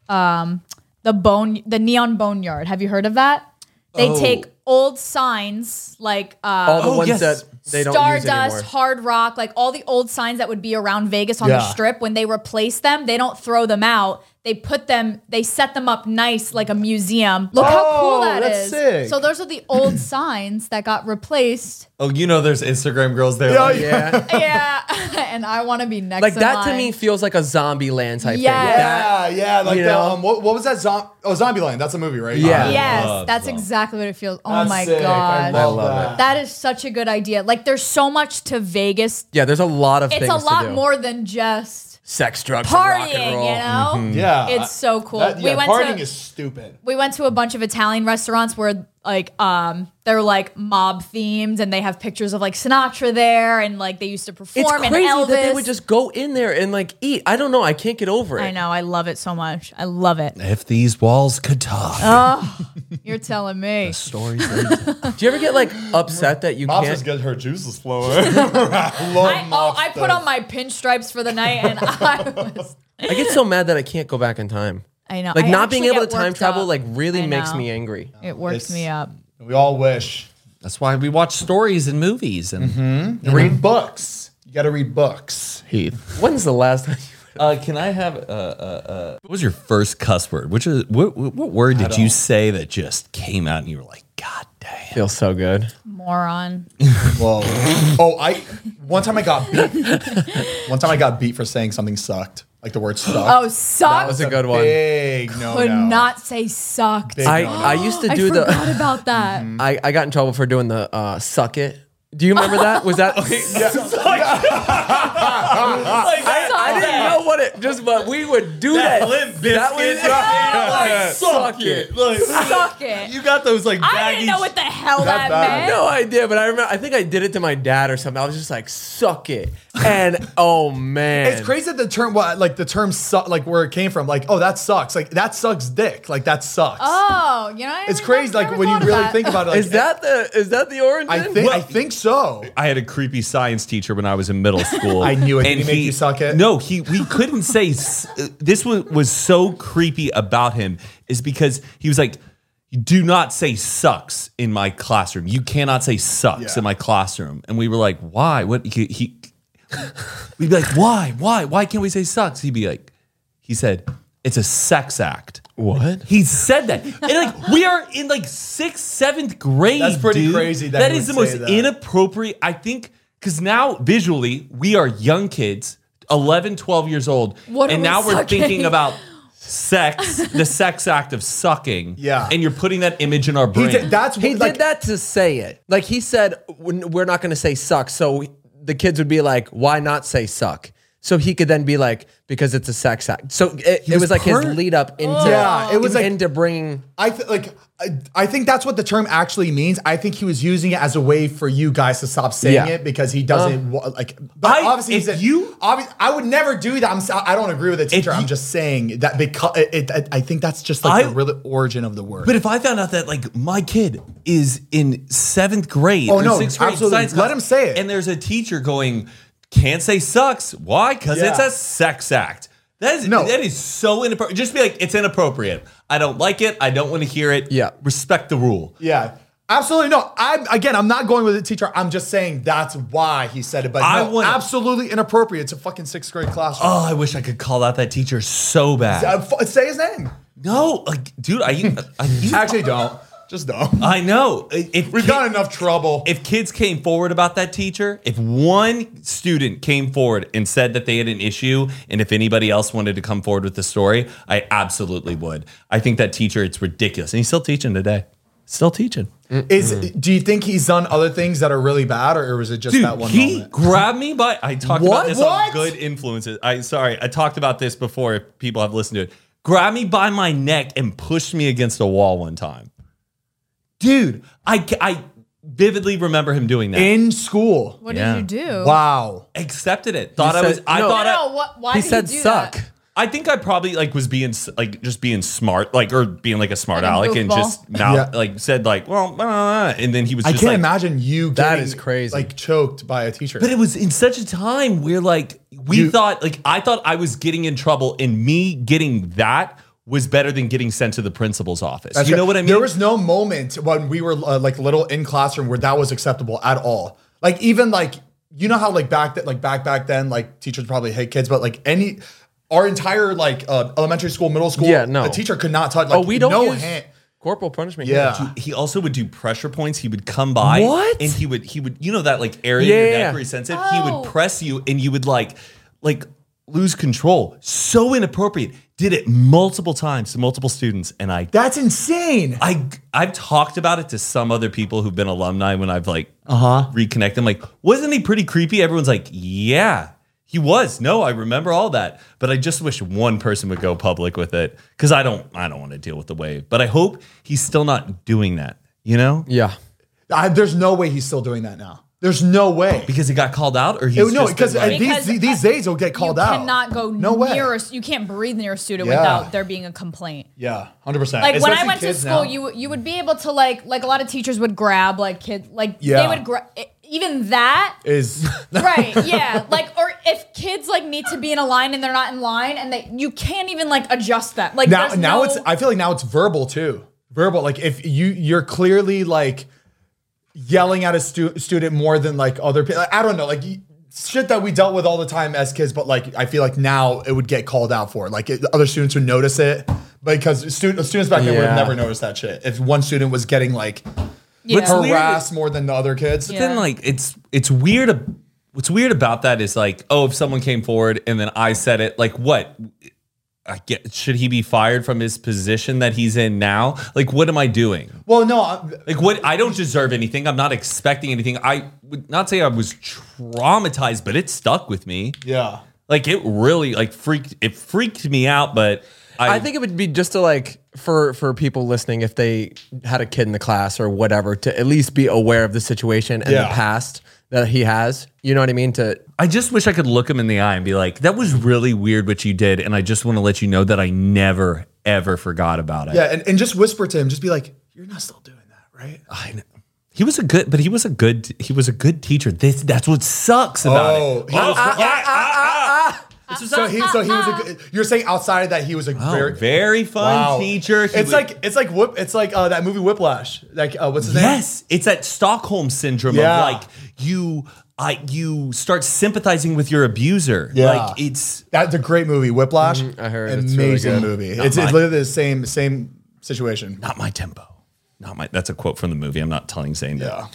um, the bone the neon boneyard. Have you heard of that? They Oh. take old signs like uh, All the Oh, ones yes. that they don't use Stardust, anymore. Hard Rock, like all the old signs that would be around Vegas on the Yeah. strip, when they replace them, they don't throw them out. They put them, they set them up nice like a museum. Look how cool Oh, that that's is. sick. So those are the old signs that got replaced. Oh, you know, there's Instagram girls there. Yeah, like, Yeah. Yeah. And I want to be next Like in that to line. me feels like a zombie land type Yes. thing. That- Yeah, yeah. Like you the, know? um, what, what was that? Zom- oh, Zombieland. That's a movie, right? Yeah. Yes, love that's them. exactly what it feels. Oh That's my sick. god. I love, love that. That is such a good idea. Like there's so much to Vegas. yeah, there's a lot of It's things a lot to do. more than just Sex, drugs, and rock partying, and roll. you know? Yeah, It's so cool. That, We yeah, went partying to- is stupid. We went to a bunch of Italian restaurants where like um they're like mob themed and they have pictures of like Sinatra there and like they used to perform It's and crazy Elvis. that they would just go in there and like eat. I don't know. I can't get over it. I know, I love it so much. I love it. If these walls could talk. You're telling me. Stories. They- Do you ever get like upset that you Mom's can't? just get her juices flowing. I love I, oh, Mob's I put stuff. on my pinstripes for the night and I was I get so mad that I can't go back in time. I know. Like I not being actually able to get time worked travel up. like really I makes know. me angry. It works It's- me up. We all wish. That's why we watch stories and movies. And Read books. You got to read books. Heath, When's the last time? You- uh, can I have uh, uh, uh, what was your first cuss word? Which is what, what, what word did you say that just came out and you were like, God damn? Feels so good. Moron. Whoa. Oh, I one time I got beat. One time I got beat for saying something sucked. Like the word sucked. Oh, sucked. That was a good one. Big no Could no. not say sucked. Big I, no, no. I used to I do forgot the. about that. I, I got in trouble for doing the uh, suck it. Do you remember that? Was that? I, I didn't know what it. Just but we would do that. That was Like, suck it. Suck it. You got those like I didn't know what the hell that meant. No idea, but I remember. I think I did it to my dad or something. I was just like, "Suck it," and oh man, It's crazy that the term, what, like the term, su- like where it came from. Like, oh, that sucks. Like that sucks, dick. Like that sucks. Oh, you know, I it's never- crazy. Like never when you thought of really that. think about it. Like, Is that the is that the origin? I think. I think so. I had a creepy science teacher when I was in middle school. I knew it. Did he make you suck it? No, he we couldn't say s- uh, this was was so creepy about him is because he was like, do not say sucks in my classroom. You cannot say sucks Yeah. in my classroom. And we were like, why? What he, he we'd be like, why? Why? Why can't we say sucks? He'd be like, he said, it's a sex act. What? He said that. And like we are in like sixth, seventh grade. That's pretty dude. crazy that that he is the would most say that. inappropriate. I think because now visually we are young kids, eleven, twelve years old. What are and we now we're sucking? thinking about sex, the sex act of sucking. Yeah. And you're putting that image in our He brain. did, that's He like, did that to say it. Like he said, we're not going to say suck. So the kids would be like, why not say suck? So he could then be like, because it's a sex act. So it, it was, was like per- his lead up into, Yeah, it was like- into bringing. I th- like. I, I think that's what the term actually means. I think he was using it as a way for you guys to stop saying Yeah. it because he doesn't wa- like. But I- obviously, if he's a- you- obvi- I would never do that. I'm. s- I don't agree with the teacher. you- I'm just saying that because it, it, I think that's just like I- the real origin of the word. But if I found out that like my kid is in seventh grade, Oh, or no, sixth grade absolutely. science Let class, him say it. and there's a teacher going, can't say sucks. Why? Because Yeah. it's a sex act. That is No. that is so inappropriate. Just be like, it's inappropriate. I don't like it. I don't want to hear it. Yeah. Respect the rule. yeah, absolutely no. I'm again. I'm not going with the teacher. I'm just saying that's why he said it. But I no, wanna- absolutely inappropriate. It's a fucking sixth grade classroom. Oh, I wish I could call out that teacher so bad. Uh, f- say his name. No, like, dude, I, I Actually, don't. Just don't. I know. If We've kid- got enough trouble. If kids came forward about that teacher, if one student came forward and said that they had an issue, and if anybody else wanted to come forward with the story, I absolutely would. I think that teacher, it's ridiculous. And he's still teaching today. Still teaching. Is do you think he's done other things that are really bad, or was it just Dude, that one he moment? grabbed me by, I talked What? about this What? on Good Influences. I Sorry, I talked about this before if people have listened to it. Grabbed me by my neck and pushed me against a wall one time. Dude, I, I vividly remember him doing that. In school. What Yeah. did you do? Wow. Accepted it. Thought I said- was. I no. thought No, I. no, what, why He did said you do suck. that? I think I probably like was being s- like just being smart, like or being like a smart Like a aleck, and goofball. just mouth Yeah. like said like well, uh, and then he was I just can't like, imagine you That getting, is crazy. like choked by a teacher. But it was in such a time where like we You- thought like I thought I was getting in trouble, and me getting that was better than getting sent to the principal's office. That's you right. know what I mean? There was no moment when we were uh, like little in classroom where that was acceptable at all. Like even like you know how like back that like back back then like teachers probably hate kids, but like any our entire like uh, elementary school, middle school, Yeah, no. a teacher could not touch. Like, Oh, we don't no use hand. corporal punishment. Yeah. here. he also would do pressure points. He would come by, What? and he would he would you know that like area Yeah, in your yeah, neck yeah. where he's sensitive. He Oh. would press you, and you would like like lose control. So inappropriate. Did it multiple times to multiple students, and I That's insane. I I've talked about it to some other people who've been alumni when I've like uh-huh. reconnected them. Like, wasn't he pretty creepy? Everyone's like, yeah, he was. No, I remember all that. But I just wish one person would go public with it because I don't I don't want to deal with the wave. But I hope he's still not doing that. You know? Yeah. I, there's no way he's still doing that now. There's no way. Because he got called out, or he's It- no, just because been uh, like- these Because, these uh, days he'll get called you out. cannot go No way. near a, you can't breathe near a student Yeah. without there being a complaint. Yeah, one hundred percent. Like when I Especially went to kids school, now. you you would be able to like like a lot of teachers would grab like kids like Yeah. they would grab even that is right yeah like or if kids like need to be in a line and they're not in line and they you can't even like adjust that like now there's now no- it's I feel like now it's verbal too. Verbal, like if you you're clearly like yelling at a stu- student more than like other people. I don't know, like y- shit that we dealt with all the time as kids, but like I feel like now it would get called out for. Like it, other students would notice it because student, students back then would have Yeah. never noticed that shit. If one student was getting like yeah. What's weird- harassed more than the other kids. Yeah. Then like it's it's weird. ab- What's weird about that is like, oh, if someone came forward and then I said it, like what? I get, should he be fired from his position that he's in now? Like, what am I doing? Well, no, I- Like, what? I don't deserve anything. I'm not expecting anything. I would not say I was traumatized, but it stuck with me. yeah. Like, it really like freaked. It freaked me out. But I, I think it would be just to like for for people listening, if they had a kid in the class or whatever, to at least be aware of the situation and Yeah. the past that he has. You know what I mean? To I just wish I could look him in the eye and be like, "That was really weird what you did," and I just want to let you know that I never ever forgot about it. Yeah, and, and just whisper to him, just be like, "You're not still doing that, right?" I know. He was a good, but he was a good. He was a good teacher. This that's what sucks about Oh, it. he was- ah, ah, ah, ah. So he, so he was a good. You're saying outside of that, he was a Oh, very, very fun wow. teacher. He It's would- like it's like whip. It's like uh, that movie Whiplash. Like uh, what's his name? yes, it's that Stockholm syndrome Yeah. of like you, I you start sympathizing with your abuser. Yeah. Like it's That's a great movie, Whiplash. I heard it's really amazing good. movie. Not It's, it's mine. literally the same same situation. not my tempo. Not my. That's a quote from the movie. I'm not telling Zane Yeah.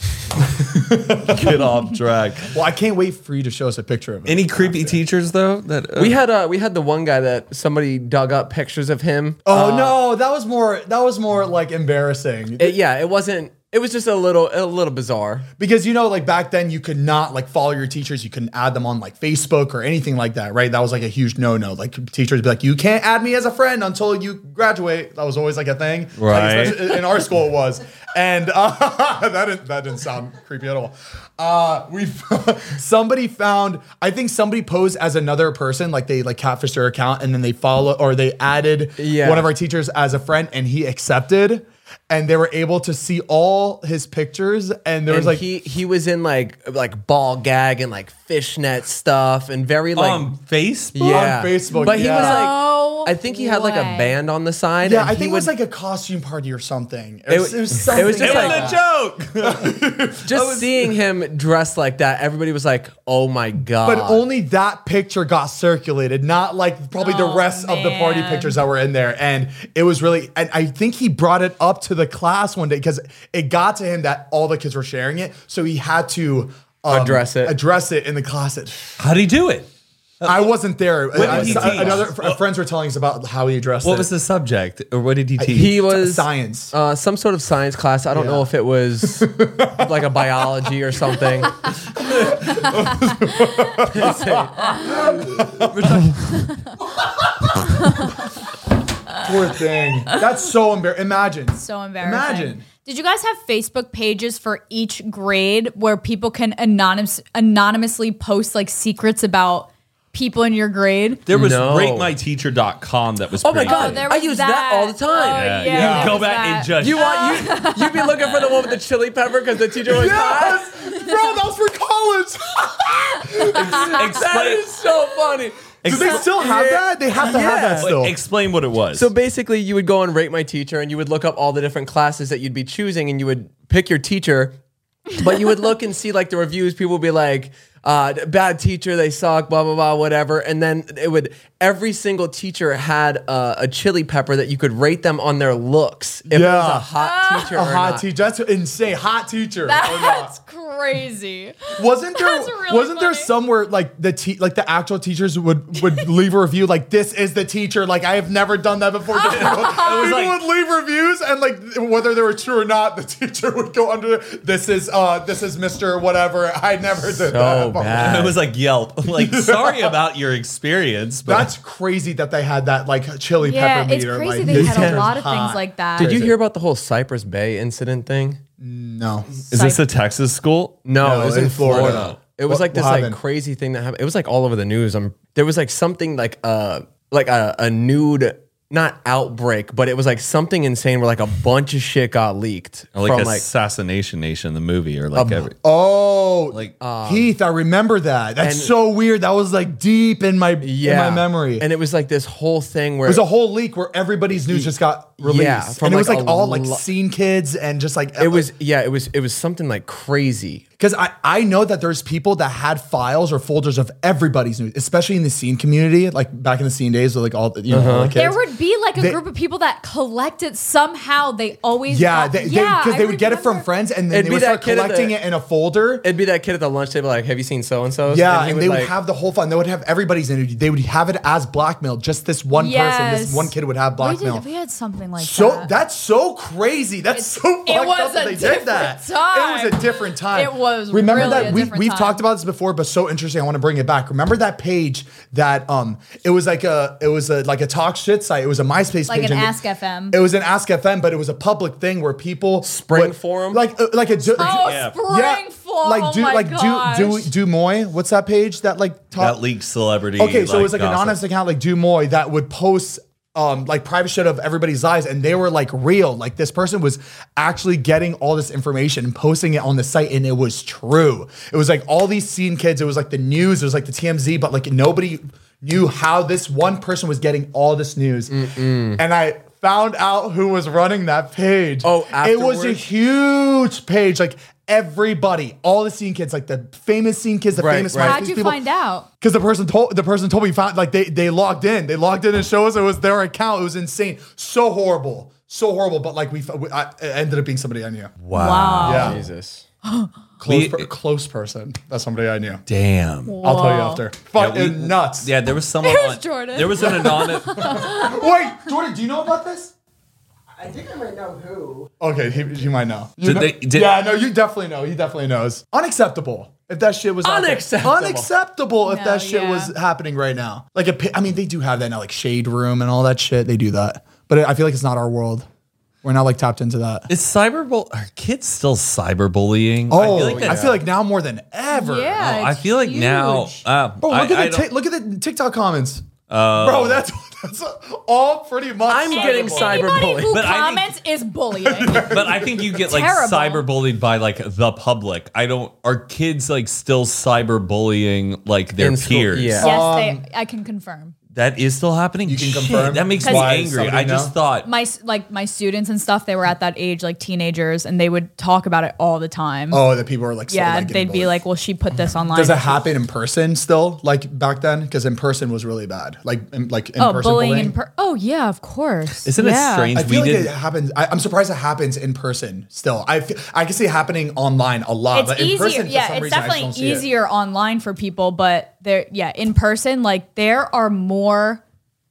to get off track. Well, I can't wait for you to show us a picture of it. Any creepy teachers though? That uh, we had uh we had the one guy that somebody dug up pictures of him. Oh no, that was more. That was more like embarrassing. It- yeah, it wasn't. It was just a little a little bizarre. Because you know, like back then, you could not like follow your teachers. You couldn't add them on like Facebook or anything like that, right? That was like a huge no-no. Like teachers would be like, "You can't add me as a friend until you graduate." That was always like a thing, Like, Right. especially in our school, it was, and uh, that didn't that didn't sound creepy at all. Uh, we somebody found. I think somebody posed as another person, like they like catfished their account, and then they follow or they added Yeah. one of our teachers as a friend, and he accepted. And they were able to see all his pictures, and there was And like he he was in like like ball gag and like fishnet stuff and very like on Facebook. yeah on Facebook, But he yeah. was No like I think he had like a way. band on the side. Yeah, and I he think it was would- like a costume party or something. It It was, wa- it was, it was something just It like like- was a joke. just seeing him dressed like that. Everybody was like, "Oh my god!" But only that picture got circulated, not like probably the Oh, rest of the party man. pictures that were in there. And it was really, and I think he brought it up to the class one day because it got to him that all the kids were sharing it. So he had to um, Address it. Address it in the class. It- How'd he do it? I wasn't there. What did I- he I- teach? Another fr- friends were telling us about how he addressed What it. was the subject, or what did he teach? he was science. uh, some sort of science class. I don't know Yeah. if it was like a biology or something. Poor thing. That's so embarrassing. Imagine. So embarrassing. Imagine. Did you guys have Facebook pages for each grade where people can anonymous anonymously post like secrets about people in your grade? There was No. rate my teacher dot com that was Oh my pretty God. good. there I was use that all the time. Oh, Yeah, yeah, you there can go was back that. and just You want you you'd be looking for the one with the chili pepper because the teacher was Yes! Bro, that was for college. That explain, is so funny. Do they still have that? They have to have that Yeah. still. explain what it was. So basically, you would go and rate my teacher, and you would look up all the different classes that you'd be choosing, and you would pick your teacher. But you would look and see like the reviews. People would be like, uh, "Bad teacher, they suck," blah blah blah, whatever. And then it would every single teacher had uh, a chili pepper that you could rate them on their looks if it was Yeah. a hot teacher A or hot not. teacher. That's insane. Hot teacher. or not. That's crazy. crazy. Wasn't there? That's really wasn't there funny. somewhere like the te- like the actual teachers would would leave a review like this is the teacher, like I have never done that before. People, people like- would leave reviews and like whether they were true or not, the teacher would go under this is uh this is Mister whatever. I never did So that. bad. It was like Yelp. Like, sorry about your experience, but That's crazy that they had that like chili Yeah, pepper it's meter. crazy like, they this had a teacher's lot of hot. things like that. Did you Crazy. hear about the whole Cypress Bay incident thing? No. is this a Texas school? No, No, it was in in Florida. Florida. It was What- like this what like happened? crazy thing that happened. It was like all over the news. Um, there was like something like uh like a, a nude not outbreak, but it was like something insane where like a bunch of shit got leaked Or like from like Assassination Nation, the movie, or like every. Oh, Like, Heath, I remember that. That's and- so weird. That was like deep in my yeah in my memory. and it was like this whole thing where It was a whole leak where everybody's news just got released. Yeah, from and it was like like a all like lo- scene kids and just like it was yeah it was it was something like crazy. because I, I know that there's people that had files or folders of everybody's news, especially in the scene community, like back in the scene days with like all the, you know all the kids. There would be like a They- group of people that collect it somehow. They always yeah, got- they, yeah, because they, I would get it from remember. friends and then It'd they be would that start kid at collecting the- it in a folder. It'd be that kid at the lunch table like, have you seen so and so? Yeah, and, they would have the whole file. They would have everybody's energy. They would have it as blackmail. Just this one person, this Yes. one kid would have We, blackmail. did, we had something like So that. that's so crazy. That's so fucked it was up that a they did that. different time. It was a different time. It was Remember really that a we different we've time. talked about this before, but so interesting. I want to bring it back. Remember that page that um it was like a it was a like a talk shit site. It was a MySpace Like page. an and Ask F M. It was an Ask F M, but it was a public thing where people Spring would- forum? like uh, like a do, oh, Yeah. spring form. like oh do my like gosh. do do do Moy. What's that page that like talk, that leaked celebrity. Okay, so it was like an gossip. honest account like Dumoy that would post um like private shit of everybody's lives and they were like real. Like this person was actually getting all this information and posting it on the site and it was true. It was like all these scene kids, it was like the news, it was like the T M Z, but like nobody knew how this one person was getting all this news. And I found out who was running that page. Oh, it was a afterwards? huge page. Like everybody, all the scene kids, like the famous scene kids, the Right, famous right. MySpace How'd you people. find out? Because the person told the person told me found like they they logged in, they logged in and showed us it was their account. It was insane, so horrible, so horrible. But like we, we I, it ended up being somebody I knew. Wow. Yeah, Jesus. close We- per, close person. That's somebody I knew. Damn. I'll tell you after. Fucking we- nuts. Yeah, there was someone. There's on, Jordan. There was an anonymous. Wait, Jordan, do you know about this? I think I might know who. Okay, he, he might know. You Did know- they- did- yeah, no, you definitely know. He definitely knows. Unacceptable. If that shit was out there. Unacceptable. Unacceptable if No, that shit yeah. was happening right now. Like a, pi- I mean, they do have that now, like Shade Room and all that shit. They do that, but I feel like it's not our world. We're not like tapped into that. Is cyberbull? Are kids still cyberbullying? Oh, I feel like, I that's- feel like now more than ever. Yeah. I it's feel like now. huge. Uh, Bro, I- look I at the don't- ti- look at the TikTok comments. Bro, that's that's all pretty much. I'm getting cyberbullying. cyber- Anybody who But I think- comments is bullying. But I think you get like Terrible. cyberbullied by like the public. I don't. Are kids like still cyberbullying like their In school, peers? yeah. yes, they, I can confirm. That is still happening. You can Shit, confirm? That makes me Why? angry. Somebody I just know? thought. My s- like my students and stuff, they were at that age, like teenagers, and they would talk about it all the time. Oh, that people are like, so, yeah, like, getting they'd be bullied. like, "Well, she put this online." Does it happen in person still, like back then? Because in person was really bad. Like, in, like in Oh, person bullying bullying. in per- Oh, yeah, of course. Isn't Yeah. it strange? I feel we like did. it happens. I, I'm surprised it happens in person still. I feel, I can see it happening online a lot, It's but in easier. person, for Yeah, some it's reason, I just definitely don't see it. easier online for people, but there, yeah, in person, like there are more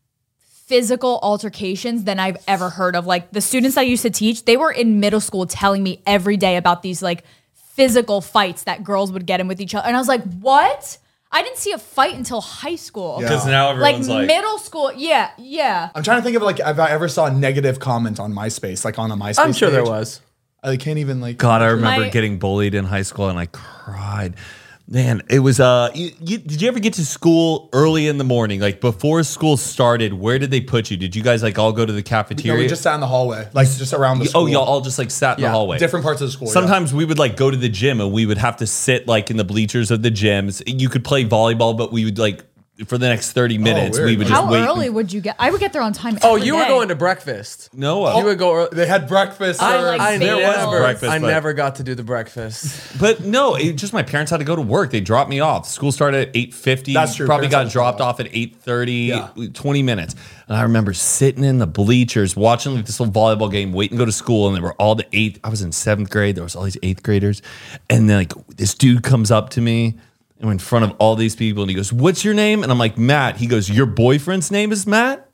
physical altercations than I've ever heard of. Like the students I used to teach, they were in middle school telling me every day about these like physical fights that girls would get in with each other. And I was like, what? I didn't see a fight until high school. Yeah. Because now Like, everyone's like, middle school. Yeah, yeah. I'm trying to think of like if I ever saw a negative comment on MySpace, like on a MySpace. I'm sure there page. was. I can't even like. God, I remember My- getting bullied in high school and I cried. Man, it was. Uh, you, you, did you ever get to school early in the morning, like before school started? Where did they put you? Did you guys like all go to the No, cafeteria? we just sat in the hallway, like just around the school. oh, y'all all just like sat in yeah, the hallway. different parts of the school. yeah. Sometimes we would like go to the gym and we would have to sit like in the bleachers of the gyms. You could play volleyball, but we would like for the next thirty minutes, weird. we would just How wait. early would you get? I would get there on time. Oh, every you were day. going to breakfast. No, uh, You would go. early. They had breakfast. I, or- like I there never, was breakfast, I but- never got to do the breakfast. but no, it just my parents had to go to work. They dropped me off. School started at eight fifty. That's true. Probably Parents got had to dropped off at eight thirty, Yeah. twenty minutes. And I remember sitting in the bleachers watching like this little volleyball game, waiting to go to school. And they were all the eighth. I was in seventh grade. There was all these eighth graders. And then like this dude comes up to me in front of all these people and he goes, "What's your name?" And I'm like, "Matt." He goes, "Your boyfriend's name is Matt?"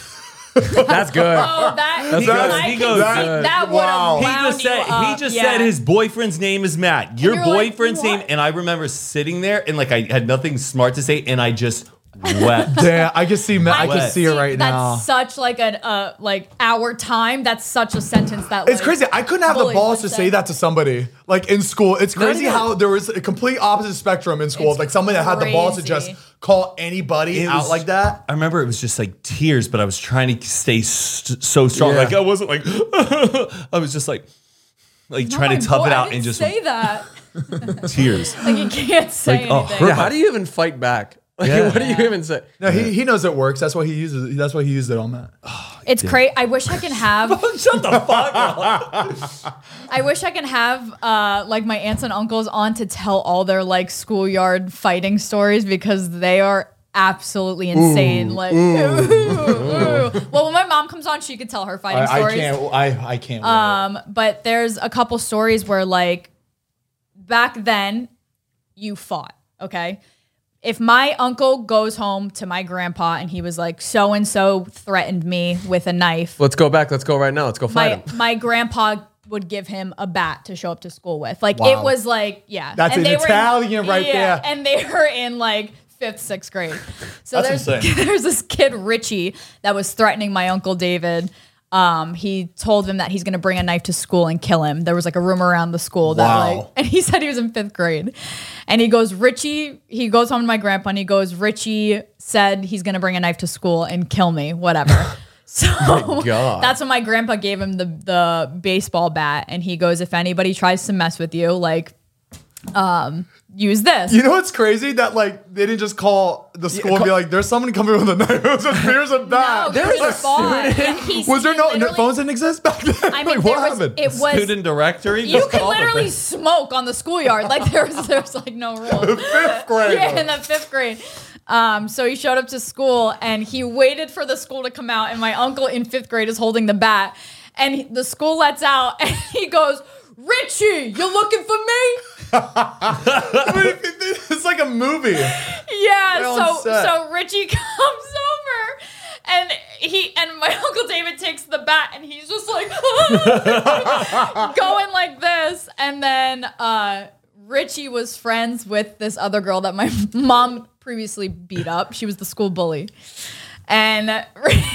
That's good. Oh, that That's he good. goes, He goes, that, that would wow. have He wound just said you up. he just Yeah. said his boyfriend's name is Matt. Your you're like, boyfriend's name, what? and I remember sitting there and like I had nothing smart to say, and I just wept. Damn, I can see. Ma- I can Wet. see it right that's now. such like an uh like our time. That's such a sentence that It's like, crazy. I couldn't have the bullies balls would to say that to somebody like in school. It's crazy even- how there was a complete opposite spectrum in school. It's Of like somebody that had the balls to just crazy. call anybody It out was- like that. I remember it was just like tears, but I was trying to stay st- so strong. Yeah. Like I wasn't like I was just like like Not trying my to tough boy, it I out didn't and just say that. tears. Like you can't say Like, oh, anything. hurt Yeah, how do you even fight back? Like, Yeah. what do you even say? No, he, he knows it works. That's why he uses. That's why he used it on that. It's crazy. I wish I can have. Shut the fuck up. I wish I can have uh, like my aunts and uncles on to tell all their like schoolyard fighting stories because they are absolutely insane. like, ooh, ooh. Well, when my mom comes on, she could tell her fighting I, I stories. can't. I I can't. wait. Um, but there's a couple stories where like back then you fought. Okay. If my uncle goes home to my grandpa and he was like, so and so threatened me with a knife, Let's go back. Let's go right now. Let's go fight my him. my grandpa would give him a bat to show up to school with. Like Wow. it was like, yeah. That's an they were in- Italian right yeah, there. And they were in like fifth, sixth grade. So That's there's insane. there's this kid Richie that was threatening my uncle David. Um, he told him that he's gonna bring a knife to school and kill him. There was like a rumor around the school that Wow. like, and he said he was in fifth grade. And he goes, Richie, he goes home to my grandpa and he goes, Richie said he's gonna bring a knife to school and kill me, whatever. So God. that's when my grandpa gave him the the baseball bat, and he goes, if anybody tries to mess with you, like, um, use this. You know what's crazy? That like they didn't just call the school and be like, "There's someone coming with a knife." It was just, "Here's a No, bat." there was a fought. And he- Was there he no, no literally- phones didn't exist back then? I mean, like, there what was, happened? it was. Student directory. You Just could call it literally that. smoke on the schoolyard. Like there was, there was like no rules. Fifth grade. Yeah, in the fifth grade. Um, so he showed up to school and he waited for the school to come out. And my uncle in fifth grade is holding the bat, and he- the school lets out, and he goes, "Richie, you looking for me?" It's like a movie. Yeah, They're on so set. so Richie comes over and he and my Uncle David takes the bat and he's just like going like this. And then uh Richie was friends with this other girl that my mom previously beat up. She was the school bully. And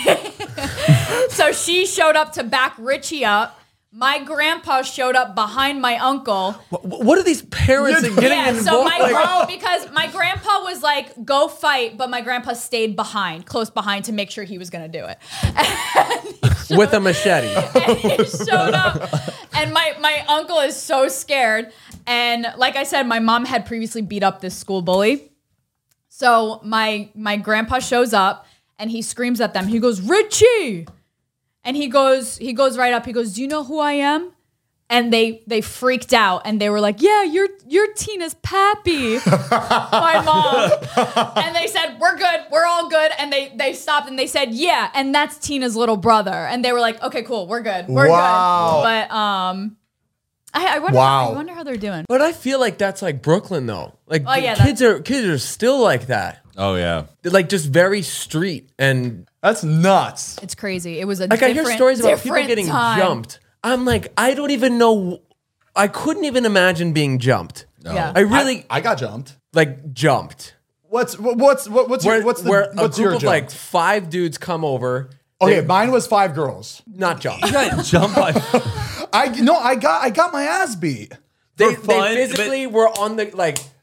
so she showed up to back Richie up. My grandpa showed up behind my uncle. Wh- What are these parents Yeah, getting Yeah, involved? so my like, gra- because my grandpa was like, go fight, but my grandpa stayed behind, close behind to make sure he was gonna do it. with a machete. And he showed up, and my my uncle is so scared. And like I said, my mom had previously beat up this school bully. So my my grandpa shows up and he screams at them. He goes, "Richie!" And he goes, he goes right up. He goes, "Do you know who I am?" And they they freaked out and they were like, "Yeah, you're you're Tina's pappy." My mom. And they said, "We're good. We're all good." And they they stopped and they said, "Yeah, and that's Tina's little brother." And they were like, "Okay, cool. We're good. We're Wow. good." But um I, I wonder Wow. I wonder how they're doing. But I feel like that's like Brooklyn though. Like Oh, yeah, kids are kids are still like that. Oh yeah. They're like just very street and That's nuts. It's crazy. It was a like I hear different- stories about people different getting time. jumped. I'm like, I don't even know. I couldn't even imagine being jumped. Yeah. I really I got jumped. like jumped. What's what- what's what, what's Where, your, what's the where what's a your group of jump? like five dudes come over. Okay, they- mine was five girls. not jumped. You got jumped by. I no, I got I got my ass beat. They, For fun, they physically were on the like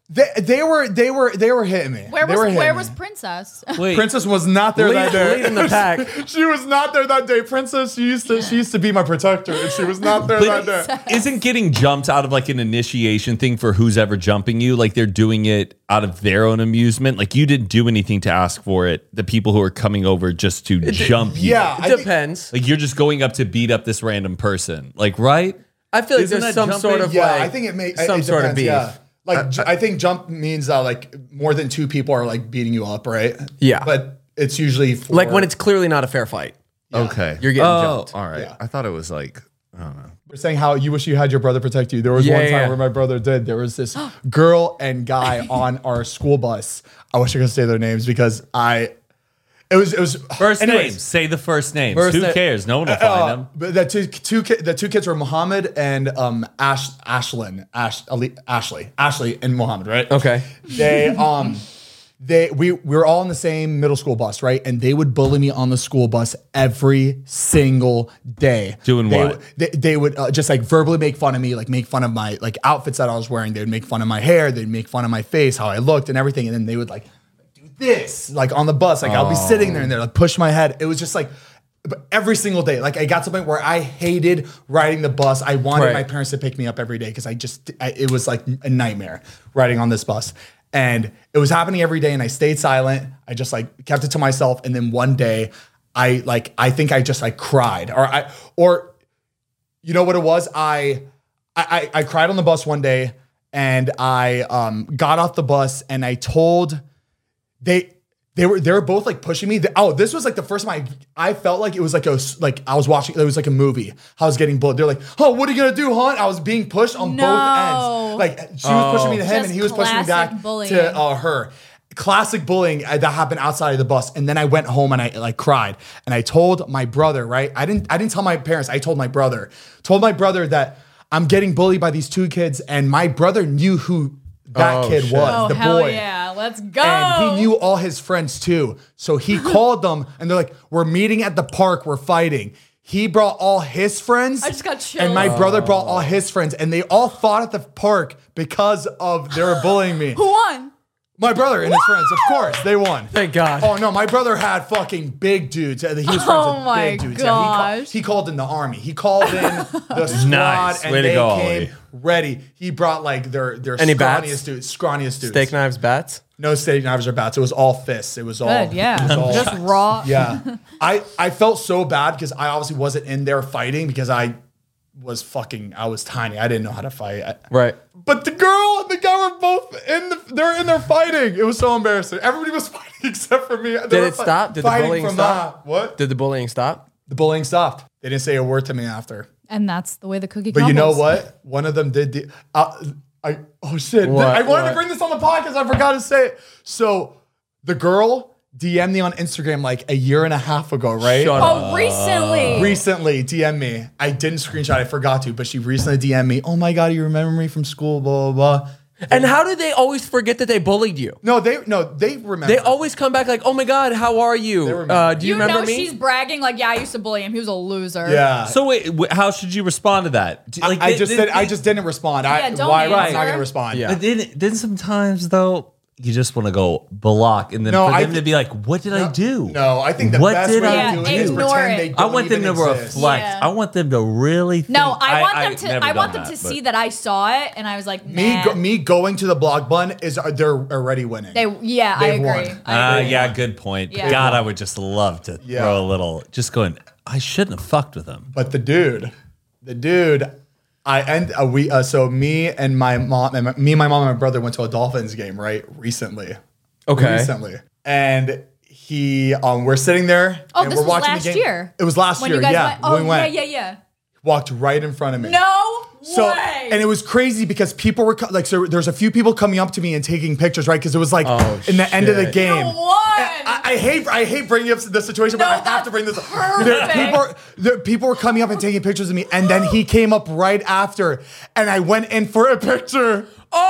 They, they were they were they were hitting me. Where They was were hitting where me. was Princess? Wait, Princess was not there Lead- that day. lead in the pack. she was not there that day. Princess, she used to she used to be my protector, and she was not there But that day. isn't getting jumped out of like an initiation thing for who's ever jumping you? Like they're doing it out of their own amusement. Like you didn't do anything to ask for it. The people who are coming over just to jump you. Yeah, I It think- depends. Like you're just going up to beat up this random person. Like, right? I feel like Isn't there's that some jumping? sort of yeah, like I think it makes some it sort of depends, beef. Yeah. Like ju- I think jump means uh, like more than two people are like beating you up, right? Yeah. but it's usually for, Like when it's clearly not a fair fight. Okay. You're getting oh, jumped. All right. Yeah. I thought it was like, I don't know. We're saying how you wish you had your brother protect you. There was Yeah, one time yeah. where my brother did. There was this girl and guy on our school bus. I wish I could say their names because I. It was it was First anyways, names. Say the first names. First Who na- cares? No one will find Uh, them. but the two two ki- the two kids were Muhammad and um Ash Ashlyn Ash Ali, Ashley Ashley and Muhammad, right? Okay. They um they we we were all in the same middle school bus, right? And they would bully me on the school bus every single day. Doing They what? would- They, they would uh, just like verbally make fun of me, like make fun of my like outfits that I was wearing. They would make fun of my hair. They'd make fun of my face, how I looked, and everything. And then they would like do this, like on the bus. Like I'll be sitting there and they're like push my head. It was just like. But every single day, like I got to the point where I hated riding the bus. I wanted Right. my parents to pick me up every day because I just, I, it was like a nightmare riding on this bus. And it was happening every day and I stayed silent. I just like kept it to myself. And then one day I like, I think I just like cried or I, or you know what it was? I, I, I I cried on the bus one day and I um, got off the bus and I told, they, They were they were both like pushing me. Oh, this was like the first time I I felt like it was like a like I was watching. It was like a movie. I was getting bullied. They're like, "Oh, what are you gonna do, huh?" I was being pushed on No. both ends. Like she was pushing me to him, Just and he was pushing me classic back bullying. to uh, her. Classic bullying uh, that happened outside of the bus. And then I went home and I like cried. And I told my brother. Right? I didn't I didn't tell my parents. I told my brother. Told my brother that I'm getting bullied by these two kids, and my brother knew who that Oh, kid shit. was. Oh the hell boy. yeah, let's go. And he knew all his friends too. So he called them and they're like, we're meeting at the park, we're fighting. He brought all his friends. I just got chills. And my brother brought all his friends. And they all fought at the park because of they were bullying me. Who won? My brother and his friends, of course, they won. Thank God. Oh no, my brother had fucking big dudes. He was friends Oh with my big dudes. Yeah, he, call, gosh. he called in the army. He called in the squad Nice. and Way to they go, came Ollie. ready. He brought like their their Any scrawniest bats? dudes, scrawniest dudes. Steak knives, bats. No steak knives or bats. It was all fists. It was all Good, yeah. It was all, Just raw. yeah. I I felt so bad because I obviously wasn't in there fighting because I was fucking. I was tiny. I didn't know how to fight. I- Right. but the girl and the guy were both in the. They're in there fighting. It was so embarrassing. Everybody was fighting except for me. They Did were it stop? Did the fighting bullying from stop? that. What? Did the bullying stop? The bullying stopped. They didn't say a word to me after. And that's the way the cookie But crumbles. you know what? One of them did. The, uh, I oh shit! What? I wanted What? to bring this on the podcast. I forgot to say it. So the girl D M'd me on Instagram like a year and a half ago, right? Shut up. Oh, recently. Recently D M'd me. I didn't screenshot. I forgot to, but she recently D M'd me. Oh my god, you remember me from school? Blah blah blah. And how do they always forget that they bullied you? No, they no they remember. They always come back like, "Oh my God, how are you? remember. Uh, do you, you remember know me?" she's bragging like, yeah, I used to bully him. He was a loser. Yeah. So wait, wh- how should you respond to that? Do- I, like, I they- just they- did. I they- just didn't respond. I, Yeah, don't why? I'm not answer. gonna respond. Yeah. But then, then sometimes though, you just want to go block, and then No, for I them to thi- be like, "What did I do?" No, I think the What best did way I to do do? it is Ignore pretend it. they I don't want them even to exist. reflect. Yeah. I want them to really. Think. No, I want them I've to. never I want done them that, to but- see that I saw it, and I was like, Me, nah. go, me going to the blog bun is uh, they're already winning. They, yeah, I They've agree. won. I Uh, agree. yeah, good point. Yeah. God, I would just love to Yeah. throw a little. Just going. I shouldn't have fucked with him. But the dude, the dude, I and uh, we uh, so me and my mom and my, me and my mom and my brother went to a Dolphins game right recently. Okay. recently, and he um we're sitting there. Oh, and this we're was watching last the game. year. It was last When year. you guys Yeah, went. Oh, when we went, yeah, yeah, yeah. walked right in front of me. No So way. and it was crazy because people were co- like, so there's a few people coming up to me and taking pictures, right? Because it was like Oh, in the end of the shit. game. You won. I, I hate I hate bringing up the situation, No, but I have that's to bring this up. perfect. There- people, are, there- people were coming up and taking pictures of me, and then he came up right after, and I went in for a picture.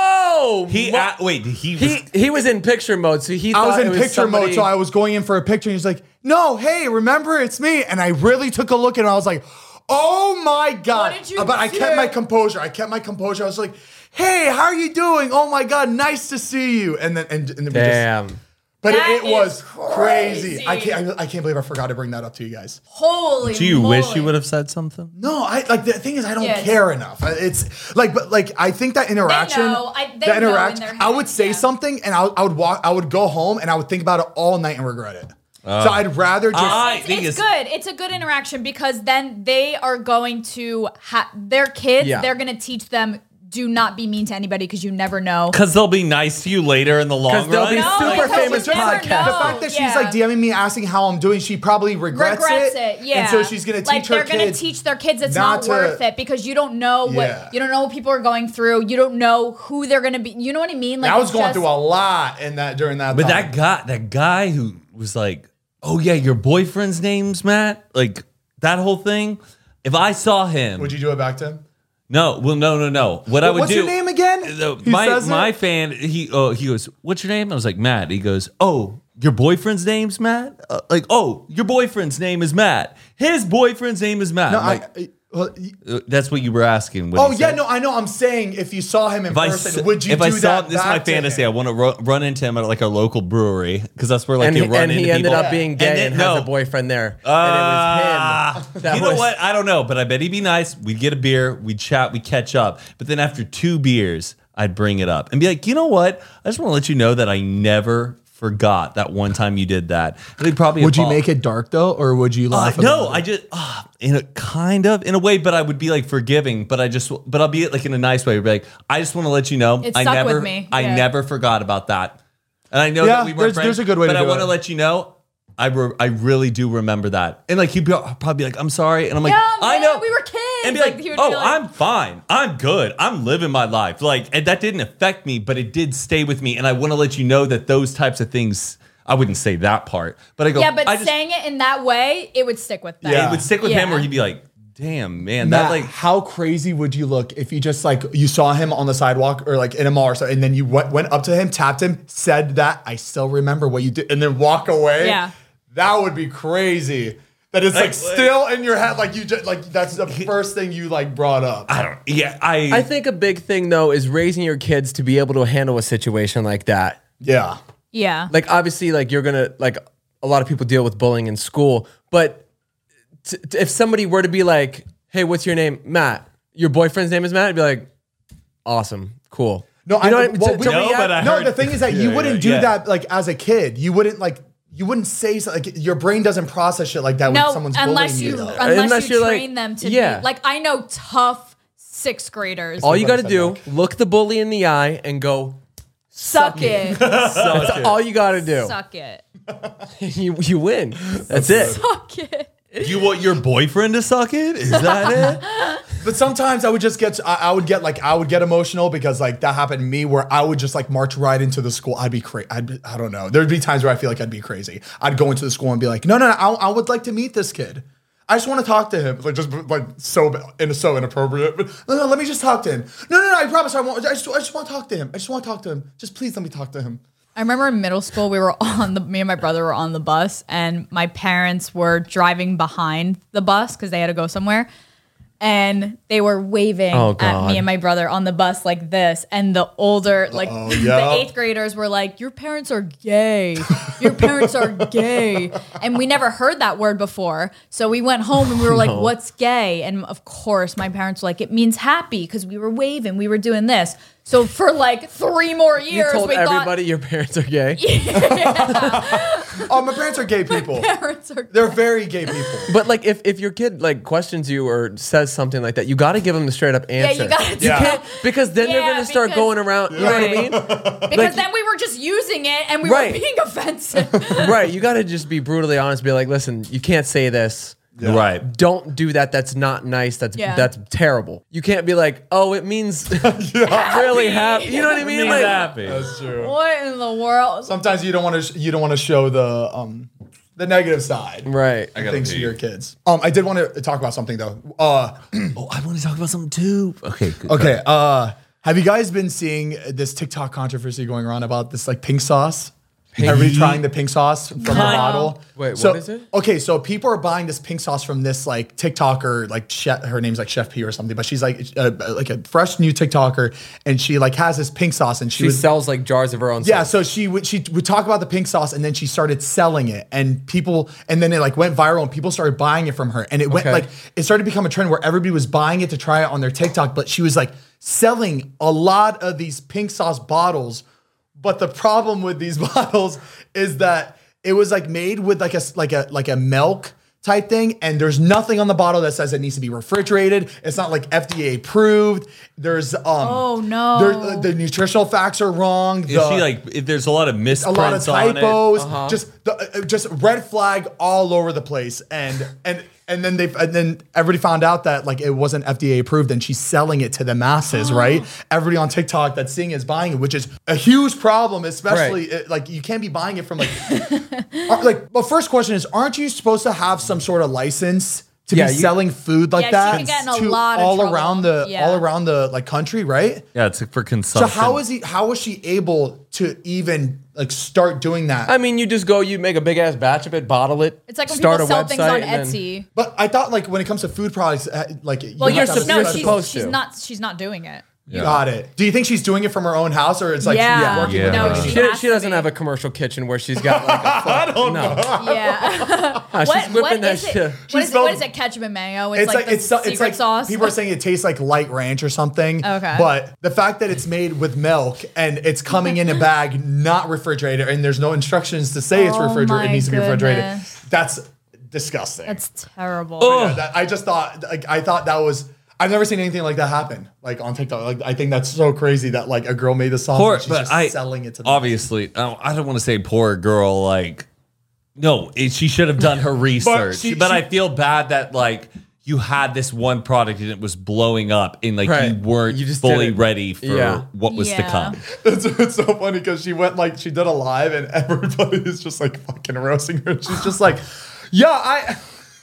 Oh, He what? a- wait. He was, he he was in picture mode, so he I thought was in it picture somebody- mode, so I was going in for a picture. And he's like, "No, hey, remember it's me." And I really took a look, and I was like, Oh my God. What did you But I do? kept my composure. I kept my composure. I was like, hey, how are you doing? Oh my God, nice to see you. And then, and, and then we just, Damn. but That it, it was is crazy. crazy. I can't, I, I can't believe I forgot to bring that up to you guys. Holy Do you moly. wish you would have said something? No, I like the thing is I don't Yeah, care enough. It's like, but like I think that interaction, know. I- they that know in interaction, their I would heads, say yeah. something and I, I would walk, I would go home and I would think about it all night and regret it. so I'd rather just. I It's, think it's it's- good. It's a good interaction because then they are going to ha- their kids. Yeah. They're going to teach them do not be mean to anybody because you never know. Because they'll be nice to you later in the long 'Cause they'll run. be No, super because famous you never podcast. know. The fact that she's Yeah. like DMing me asking how I'm doing, she probably regrets, regrets it. Yeah, And so she's gonna teach like her they're gonna kids teach their kids it's not not, to- worth it because you don't know what Yeah. you don't know what people are going through. You don't know who they're gonna be. You know what I mean? Like I was it's going just- through a lot in that during that. But time. that guy, that guy who was like, "Oh yeah, your boyfriend's name's Matt," like that whole thing. If I saw him, Would you do it back to him? no, well, no, no, no. What I would What's do? your name again? Uh, He my says it? my fan, he oh he goes, "What's your name?" I was like, "Matt." He goes, "Oh, your boyfriend's name's Matt." Uh, like, "Oh, your boyfriend's name is Matt. His boyfriend's name is Matt." No, I'm like, I. I well, y- uh, that's what you were asking. what oh he yeah, said. no, I know. I'm saying if you saw him in If I, person, s- would you if do I that? saw him, this is my back to fantasy. I him? want to ru- run into him at like a local brewery because that's where like And they he, run and into he ended people. up being gay And and, then- has no. a boyfriend there. Ah, and it was him. That you know was- what? I don't know, but I bet he'd be nice. We'd get a beer, we'd chat, we'd catch up. But then after two beers, I'd bring it up and be like, you know what? I just want to let you know that I never forgot that one time you did that. And they'd probably Would you apo- make it dark though, or would you Uh, laugh? no, about I it? just uh, in a kind of in a way, but I would be like forgiving. But I just, but I'll be like in a nice way. I'd be like, I just want to let you know, It I stuck never, with me. I Yeah. never forgot about that. And I know Yeah, that we weren't there's- friends, there's a good way but to I do want it. to let you know. I, re- I really do remember that. And like he'd be, probably be like, I'm sorry. And I'm like, Yeah, I man, know. we were kids. And be Like, like, he would oh, be like- I'm fine. I'm good. I'm living my life. Like, and that didn't affect me, but it did stay with me. And I want to let you know that those types of things, I wouldn't say that part, but I go, Yeah, but I just, saying it in that way, it would stick with them. Yeah. it would stick with him Yeah. where he'd be like, damn, man, Matt, that like, how crazy would you look if you just like you saw him on the sidewalk or like in a mall or something, and then you w- went up to him, tapped him, said that I still remember what you did, and then walk away? Yeah. That would be crazy. That it's like, Like, still in your head, like you just like that's the first thing you like brought up. I don't, yeah, I, I think a big thing though is raising your kids to be able to handle a situation like that. Yeah. Yeah. Like obviously, like you're gonna like a lot of people deal with bullying in school, but t- t- if somebody were to be like, "Hey, what's your name, Matt? Your boyfriend's name is Matt," I'd be like, "Awesome, cool." No, you know I, what I mean? well, To- we- to No, react- but I no. heard- The thing is that you Yeah, wouldn't yeah, do yeah. that like as a kid. You wouldn't like. You wouldn't say so, like your brain doesn't process shit like that when No, someone's unless bullying you, you. though. unless, Unless you you're like- train them to yeah. be like I know tough sixth graders. all you got to said do, look the bully in the eye and go, suck it, That's all you got to do. suck it, you you win. That's it. suck it. you want your boyfriend to suck it? Is that it? But sometimes I would just get, I, I would get like, I would get emotional because like that happened to me where I would just like march right into the school. I'd be crazy. I'd, be- I don't know. There'd be times where I feel like I'd be crazy. I'd go into the school and be like, no, no, no, I, I would like to meet this kid. I just want to talk to him. Like just like so, and so inappropriate. But no, no, let me just talk to him. No, no, no, I promise I won't. I just, I just want to talk to him. I just want to talk to him. Just please let me talk to him. I remember in middle school, we were on the, me and my brother were on the bus, and my parents were driving behind the bus because they had to go somewhere. And they were waving Oh, at God. me and my brother on the bus like this. And the older, like Uh-oh, the yeah. eighth graders were like, your parents are gay. Your parents are gay. And we never heard that word before. So we went home and we were like, No. what's gay? And of course, my parents were like, it means happy because we were waving, we were doing this. So for like three more You years, told we everybody your parents are gay. Oh, my parents are gay people. thought parents are They're very gay people. But like if, if your kid like questions you or says something like that, you got to give them the straight up Yeah, answer. you gotta do Yeah. that. Because then they're Yeah, going to start because- going around, you know what I mean? Because Like- then we were just using it and we Right. were being offensive. Right, you got to just be brutally honest, be like, "Listen, you can't say this. Right. Don't do that. That's not nice. That's Yeah. that's terrible." You can't be like, "Oh, it means really happy." You know what I mean? Means Like, happy. That's true. What in the world? Sometimes you don't want to. Sh- you don't want to show the um the negative side. right. I gotta Things to pee. your kids. Um, I did want to talk about something though. Uh, Oh, I want to talk about something too. Okay. Good. okay. Uh, have you guys been seeing this TikTok controversy going around about this like pink sauce? Everybody trying the pink sauce from the bottle. Wait, so, what is it? Okay, so people are buying this pink sauce from this like TikToker, like chef, her name's like Chef P or something, but she's like uh, like a fresh new TikToker, and she like has this pink sauce, and she, She would, sells like jars of her own yeah. sauce. So she would she would talk about the pink sauce, and then she started selling it, and people, and then it like went viral, and people started buying it from her, and it went Okay. like it started to become a trend where everybody was buying it to try it on their TikTok, but she was like selling a lot of these pink sauce bottles. But the problem with these bottles is that it was like made with like a like a like a milk type thing, and there's nothing on the bottle that says it needs to be refrigerated. It's not like F D A approved. There's um Oh, no. there, the nutritional facts are wrong. Is The- she like? if There's a lot of a misprints lot of on it. typos, Uh-huh. just the, uh, just red flag all over the place, and and and then they and then everybody found out that like it wasn't F D A approved, and she's selling it to the masses, right? Everybody on TikTok that's seeing it is buying it, which is a huge problem, especially it, like you can't be buying it from like uh, like. Well, first question is, aren't you supposed to have some sort of license to Yeah, be you- selling food like Yeah, she that could get in a to lot of all trouble. around the Yeah. all around the like country, right? Yeah, it's for So consumption. how is he? How was she able to even like start doing that? I mean, you just go, you make a big ass batch of it, bottle it. It's like when start people a sell website things on and then- Etsy. But I thought like when it comes to food products, uh, like Well, you you're have to have a no, you're special- she's, supposed she's to. not. She's not doing it. Got it. Do you think she's doing it from her own house, or it's like Yeah. she's working Yeah. with No, her? she, She, has she to doesn't be. have a commercial kitchen where she's got like a I don't no. know. Yeah. She's what, whipping what that is it? shit. What She is, it, spelled- what is it? Ketchup and mayo. It's, It's like, like, the it's so- secret it's like sauce. people are saying it tastes like light ranch or something. Okay. But the fact that it's made with milk and it's coming in a bag, not refrigerated, and there's no instructions to say it's Oh refrigerated, it my needs to be refrigerated. goodness. That's disgusting. That's terrible. Yeah, that- I just thought like I thought that was. I've never seen anything like that happen, like on TikTok. Like I think that's so crazy that like a girl made the sauce Poor, and she's but just I selling it to the obviously. I I don't want to say poor girl. Like, no, it, she should have done her research. she- but she- I feel bad that like you had this one product and it was blowing up, and like Right. you weren't You just fully didn't- ready for Yeah. what was to Yeah. come. It's, it's so funny because she went like she did a live and everybody is just like fucking roasting her. She's just like, yeah, I.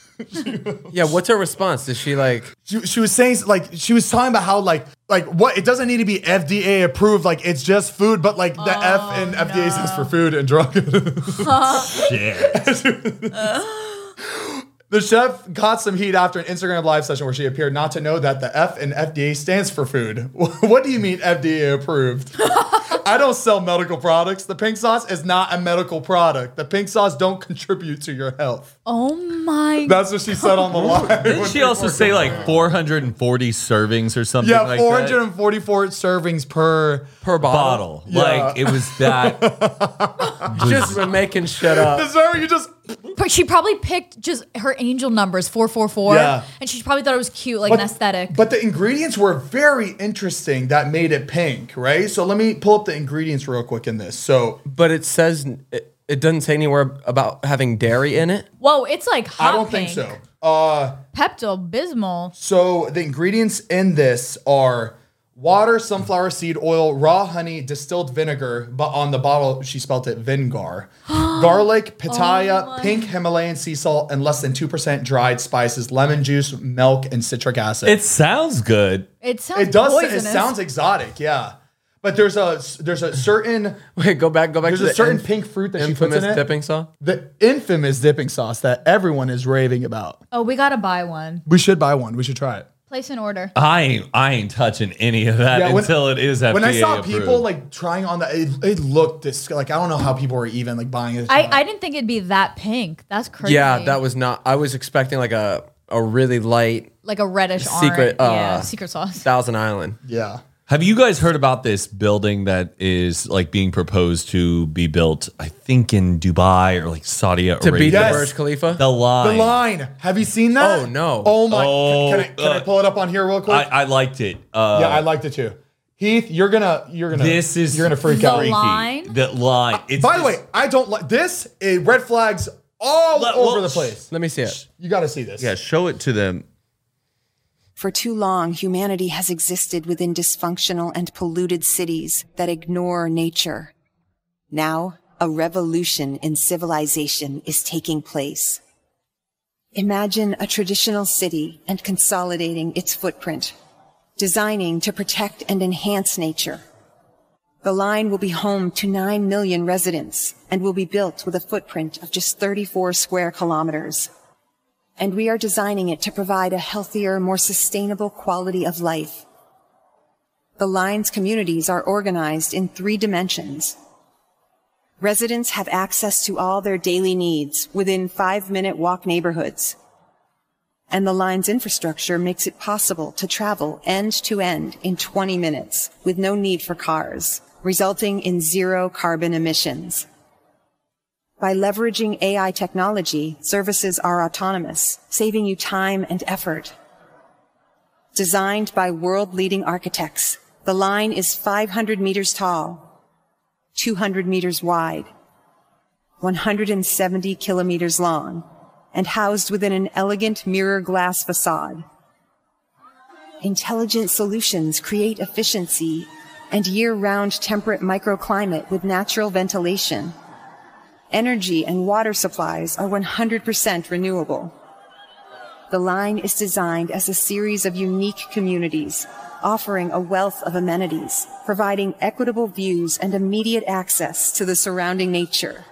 Yeah, what's her response? Does she like She, she was saying like she was talking about how like like what it doesn't need to be F D A approved. Like it's just food, but like the F in F D A stands for food and drug. Shit. The chef got some heat after an Instagram live session where she appeared not to know that the F in F D A stands for food. What do you mean F D A approved? I don't sell medical products. The pink sauce is not a medical product. The pink sauce don't contribute to your health. Oh my. That's what she said on the live. Didn't she also say like four hundred forty servings or something yeah, like four that? hundred forty-four servings per. per bottle? Bottle. Like it was that. Just making shit up. Is that what you just? But she probably picked just her angel numbers four four four. Yeah. And she probably thought it was cute, like an aesthetic. But the ingredients were very interesting that made it pink, right? So let me pull up the ingredients real quick in this. So But it says it, it doesn't say anywhere about having dairy in it. Whoa, it's like hot I don't pink. think so. Uh, Pepto Bismol. so the ingredients in this are water, sunflower seed oil, raw honey, distilled vinegar, but on the bottle she spelled it vinegar, garlic, pitaya, Oh pink Himalayan sea salt, and less than two percent dried spices, lemon juice, milk, and citric acid. It sounds good. It sounds it does. poisonous. It sounds exotic, yeah. But there's a there's a certain Wait, go back, go back there's to a the certain inf- pink fruit that she puts infamous in it. dipping sauce. The infamous dipping sauce that everyone is raving about. Oh, we gotta buy one. We should buy one. We should try it. Place an order. I ain't. I ain't touching any of that Yeah, when- until it is F D A When I saw approved. people like trying on that, it, it looked dis- like I don't know how people were even like buying it. I, I didn't think it'd be that pink. That's crazy. Yeah, that was not. I was expecting like a a really light like a reddish Secret, orange. uh, yeah, secret sauce. Thousand Island. yeah. Have you guys heard about this building that is like being proposed to be built? I think in Dubai or like Saudi To Arabia. beat Yes. the Burj Khalifa. The line. The line. Have you seen that? Oh, no. Oh my. Oh, can, can I, can I uh, pull it up on here real quick? I, I liked it. Uh, yeah, I liked it too. Heath, you're gonna you're gonna This is you're gonna freak The out. freaky. line? The line. It's By the this- way, I don't like this. It red flags all Let- over well, the place. Let me see it. You got to see this. yeah, show it to them. For too long, humanity has existed within dysfunctional and polluted cities that ignore nature. Now, a revolution in civilization is taking place. Imagine a traditional city and consolidating its footprint, designing to protect and enhance nature. The line will be home to nine million residents and will be built with a footprint of just thirty-four square kilometers. And we are designing it to provide a healthier, more sustainable quality of life. The line's communities are organized in three dimensions. Residents have access to all their daily needs within five-minute walk neighborhoods. And the line's infrastructure makes it possible to travel end-to-end in twenty minutes with no need for cars, resulting in zero carbon emissions. By leveraging A I technology, services are autonomous, saving you time and effort. Designed by world-leading architects, the line is five hundred meters tall, two hundred meters wide, one hundred seventy kilometers long, and housed within an elegant mirror glass facade. Intelligent solutions create efficiency and year-round temperate microclimate with natural ventilation. Energy and water supplies are one hundred percent renewable. The line is designed as a series of unique communities, offering a wealth of amenities, providing equitable views and immediate access to the surrounding nature.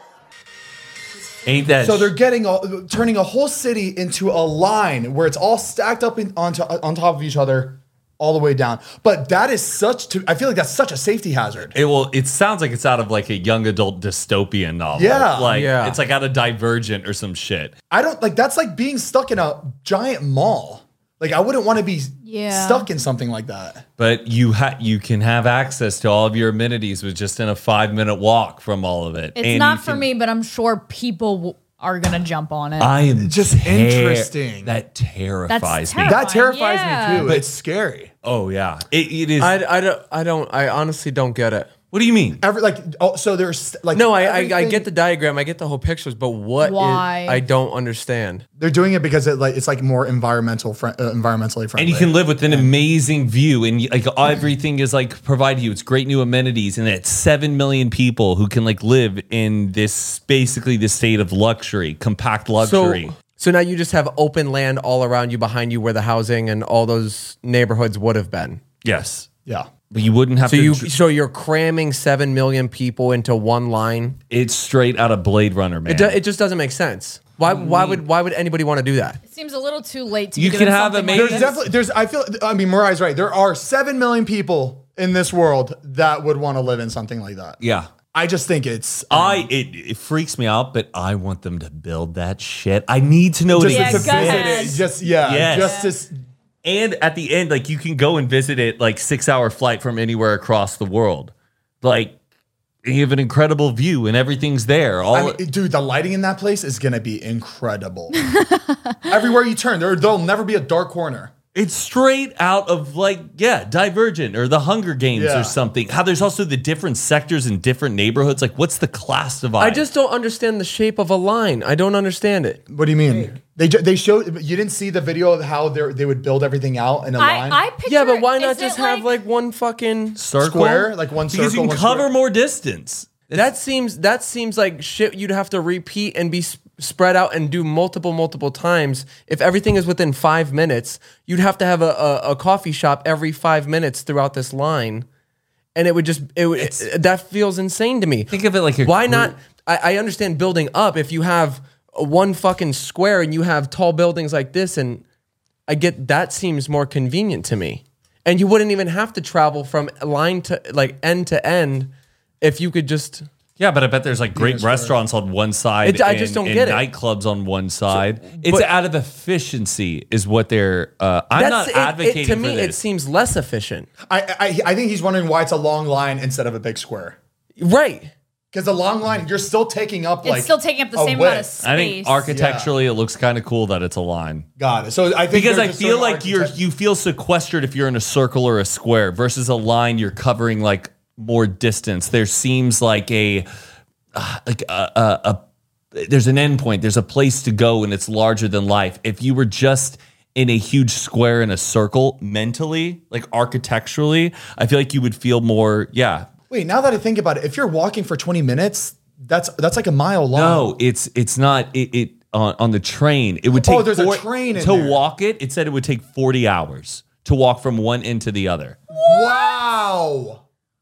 Ain't that So they're getting a, turning a whole city into a line where it's all stacked up in, onto on top of each other, all the way down. But that is such. To, I feel like that's such a safety hazard. It will. It sounds like it's out of like a young adult dystopian novel. Yeah. like Yeah. it's like out of Divergent or some shit. I don't like. That's like being stuck in a giant mall. Like I wouldn't want to be Yeah. stuck in something like that. But you ha- you can have access to all of your amenities with just in a five minute walk from all of it. It's And not you for can- me, but I'm sure people w- are gonna jump on it. I am Just interesting. That terrifies me. terrifying. That terrifies Yeah. me too. It's scary. Oh yeah, it, it is. I, I don't I don't I honestly don't get it. what do you mean? Every like oh, so there's like No, I, I I everything- get the diagram, I get the whole pictures, but what is- Why? I don't understand. They're doing it because it like it's like more environmental fri- uh, environmentally friendly. And you can live with an amazing view, and like everything is like provided you. It's great new amenities, and it's seven million people who can like live in this basically this state of luxury, compact luxury. So so now you just have open land all around you behind you where the housing and all those neighborhoods would have been. yes, yeah. but you wouldn't have So to. you so you're cramming seven million people into one line. it's straight out of Blade Runner, man. It, do, it just doesn't make sense. Why why would why would anybody want to do that? It seems a little too late to You be can doing have something a like major- There's this. definitely there's I feel I mean Mariah's right. There are seven million people in this world that would want to live in something like that. yeah. I just think it's I it, it freaks me out, but I want them to build that shit. I need to know just it Yeah, to exists. go visit ahead. it. Just yeah, Yes. just to s- And at the end, like you can go and visit it like six hour flight from anywhere across the world. Like you have an incredible view and everything's there. All I mean, dude, the lighting in that place is gonna be incredible. Everywhere you turn, there there'll never be a dark corner. it's straight out of like, yeah, Divergent or the Hunger Games Yeah. or something. How there's also the different sectors in different neighborhoods. Like, what's the class divide? I just don't understand the shape of a line. I don't understand it. What do you mean? They ju- they showed you didn't see the video of how they they would build everything out in a line. I, I picture Yeah, but why not is it just have like one fucking circle Square? Like one because circle, you can one cover square. more distance. That seems that seems like shit you'd have to repeat and be s- spread out and do multiple multiple times. If everything is within five minutes, you'd have to have a, a, a coffee shop every five minutes throughout this line, and it would just it would that feels insane to me. Think of it like a why group. not? I, I understand building up if you have a one fucking square and you have tall buildings like this, and I get that seems more convenient to me. And you wouldn't even have to travel from line to like end to end if you could just. Yeah, but I bet there's like great restaurants on one side It- I and, just don't and get it. nightclubs on one side. it's but- out of efficiency is what they're uh, I'm not it- advocating it, to for me. this. It seems less efficient, I, I I think he's wondering why it's a long line instead of a big square. right? Because the long line, you're still taking up It's like still taking up the a same amount of width. space. I think architecturally it looks kind of cool that it's a line. Got it. So I think Because they're I just feel doing like you're architect- you feel sequestered if you're in a circle or a square versus a line you're covering like more distance. There seems like a uh, like a, a, a there's an end point. There's a place to go and it's larger than life. If you were just in a huge square in a circle mentally, like architecturally, I feel like you would feel more, yeah. Wait, now that I think about it, if you're walking for twenty minutes, that's that's like a mile long. No, it's it's not it, it on, on the train. It would take Oh, there's a four- train in to there. walk it. It said it would take forty hours to walk from one end to the other. Wow.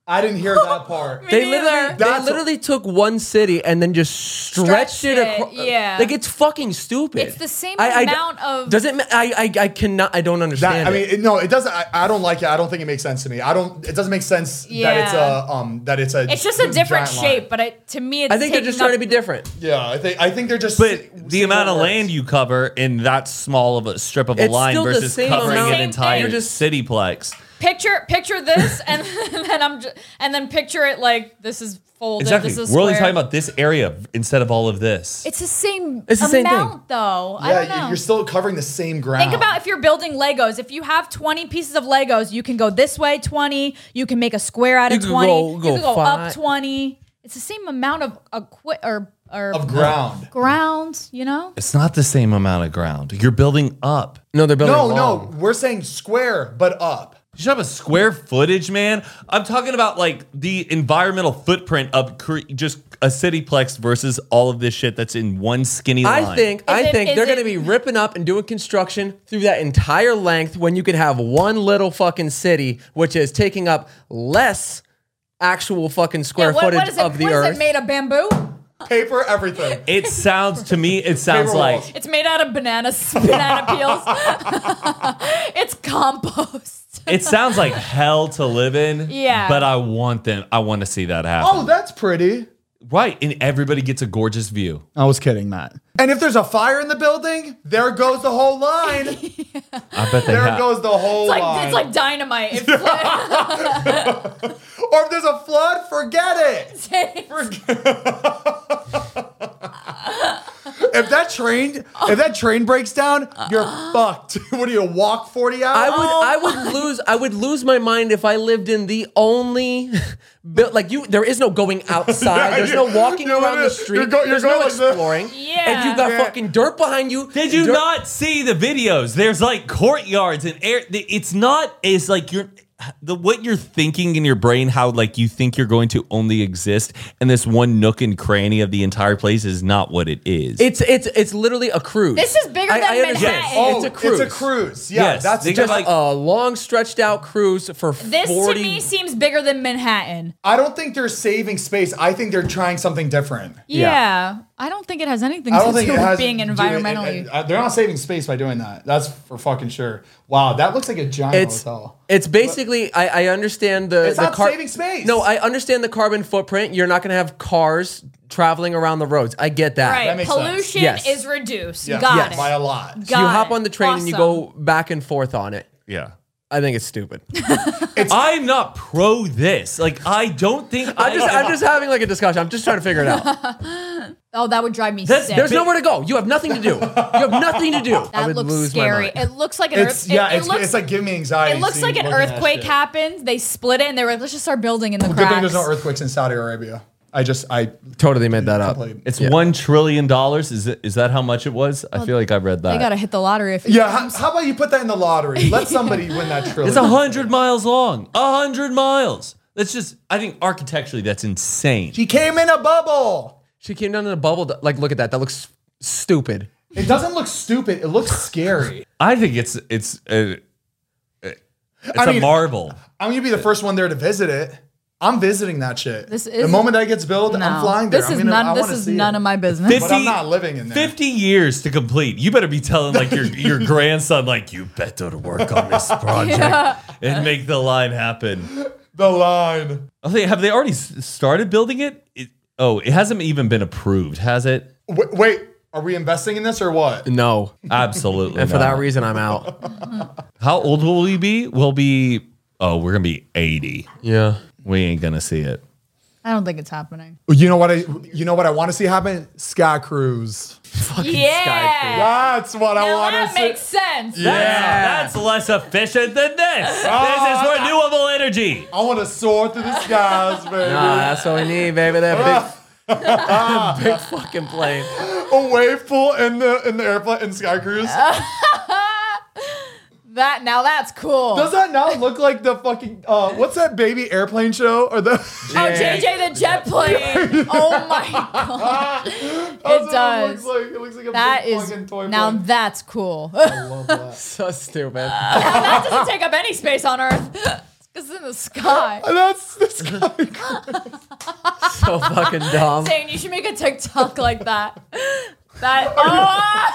I didn't hear that part. They Me literally, neither. they That's- literally took one city and then just stretched Stretched it it, across. yeah. Like it's fucking stupid. It's the same I- I- amount of- Does it? ma- I I I cannot. I don't understand. That, I it. mean, it, no, it doesn't. I, I don't like it. I don't think it makes sense to me. I don't. It doesn't make sense that it's Yeah. a um that it's a. It's just a different giant line. shape, but it, to me, it's I think they're just taking trying to up- be different. Yeah, I think I think they're just. But the amount of land you cover in that small of a strip of a It's line still the versus same covering amount. an Same entire thing. Just- cityplex. Picture picture this, and then I'm ju- and then picture it like this is folded. Exactly. This is We're only square. talking about this area instead of all of this. It's the same It's the same amount, thing. though. I Yeah, don't know. you're still covering the same ground. Think about if you're building Legos. If you have twenty pieces of Legos, you can go this way twenty. You can make a square out of You could twenty. go- you go can go five. up twenty. It's the same amount of equi- or or of ground. ground. You know. It's not the same amount of ground. You're building up. No, they're building. No, long. no, we're saying square, but up. You should have a square footage, man. I'm talking about like the environmental footprint of cre- just a cityplex versus all of this shit that's in one skinny line. I think I it- think is they're it- going to be ripping up and doing construction through that entire length when you could have one little fucking city, which is taking up less actual fucking square Yeah, what, footage what is it? of the what is earth. it made of bamboo? Paper, everything. it sounds to me. It sounds Paper like walls. It's made out of bananas, banana peels. It's compost. it sounds like hell to live in. Yeah. But I want them. I want to see that happen. Oh, that's pretty. Right, and everybody gets a gorgeous view. I was kidding, Matt. And if there's a fire in the building, there goes the whole line. I bet they There have. goes the whole It's like line. it's like dynamite. It fl- or if there's a flood, forget it. If that train, if that train breaks down, you're fucked. What do you walk forty hours? I would I would lose I would lose my mind if I lived in the only built like you there is no going outside. There's no walking You're around the literally- street. you're go- you're There's no going like this. exploring. Yeah. And you got Yeah. fucking dirt behind you. Did you dirt- not see the videos? There's like courtyards and air. It's not as like you're the what you're thinking in your brain, how like you think you're going to only exist, and this one nook and cranny of the entire place is not what it is. It's it's it's literally a cruise. This is bigger than understand. Manhattan. Oh, It's a cruise. It's a cruise. Yeah, Yes, that's they just got, like. like- a long stretched out cruise for This forty to me seems bigger than Manhattan. I don't think they're saving space. I think they're trying something different. Yeah. Yeah. I don't think it has anything I to don't do think it with has being dude, it- environmentally. it- uh, they're not saving space by doing that. That's for fucking sure. Wow, that looks like a giant It's hotel. it's basically I, I understand the It's the not saving space. No, I understand the carbon footprint. You're not going to have cars traveling around the roads. I get that. right. makes sense. Pollution Yes. is reduced. Yeah, Got yes. it. by a lot. So you Got hop it. on the train and you Awesome. go back and forth on it. yeah. I think it's stupid. I'm not pro this. Like I don't think I'm just I'm just having like a discussion. I'm just trying to figure it out. Oh, that would drive me That's- sick. There's nowhere to go. You have nothing to do. You have nothing to do. I that would looks lose my scary. mind. It looks like an It's earth. yeah, it, it it's, looks, it's like giving me anxiety. it looks seeing- like an looking at earthquake shit. happened. They split it and they were like, let's just start building in the Good cracks. thing there's no earthquakes in Saudi Arabia. I just I Totally made that up. completely- it's one trillion dollars. Is it? Is that how much it was? I feel like I read that. They gotta hit the lottery if Yeah, how, how about you put that in the lottery? Let somebody win that trillion. It's a hundred miles long. A hundred miles. That's just. I think architecturally, that's insane. He came in a bubble. She came down in a bubble. th- Like, look at that. That looks stupid. It doesn't look stupid. It looks scary. I think it's it's a, it's I a mean- marvel. I'm gonna be the first one there to visit it. I'm visiting that shit. This the is- moment that gets built, I'm No. flying there. This I'm is gonna, I none. This wanna is see none it. of my business. But I'm not living in there. fifty years to complete. You better be telling like your your grandson like you better work on this project Yeah. and make the line happen. The line. I think have they already s- started building it? it? Oh, it hasn't even been approved, has it? Wait, wait, are we investing in this or what? No. Absolutely. And for not. that reason, I'm out. How old will we be? We'll be. Oh, we're gonna be eighty. Yeah. We ain't gonna see it. I don't think it's happening. You know what I? You know what I want to see happen? Sky Cruise. Yeah. That's what I Now want that to see. makes sense. That's, that's less efficient than this. This is renewable energy. I want to soar through the skies, baby. Nah, that's what we need, baby. That big, big fucking plane. A wave pool in the in the airplane in Sky Cruise. That now that's cool. Does that not look like the fucking uh, what's that baby airplane show or the? Oh, J J the jet plane. Oh my god. That's what does. It looks like, it looks like a That big is fucking toy now plane. that's cool. I love that. So stupid. That doesn't take up any space on Earth. It's It's in the sky. That's this guy. So fucking dumb. Saying you should make a TikTok like that. That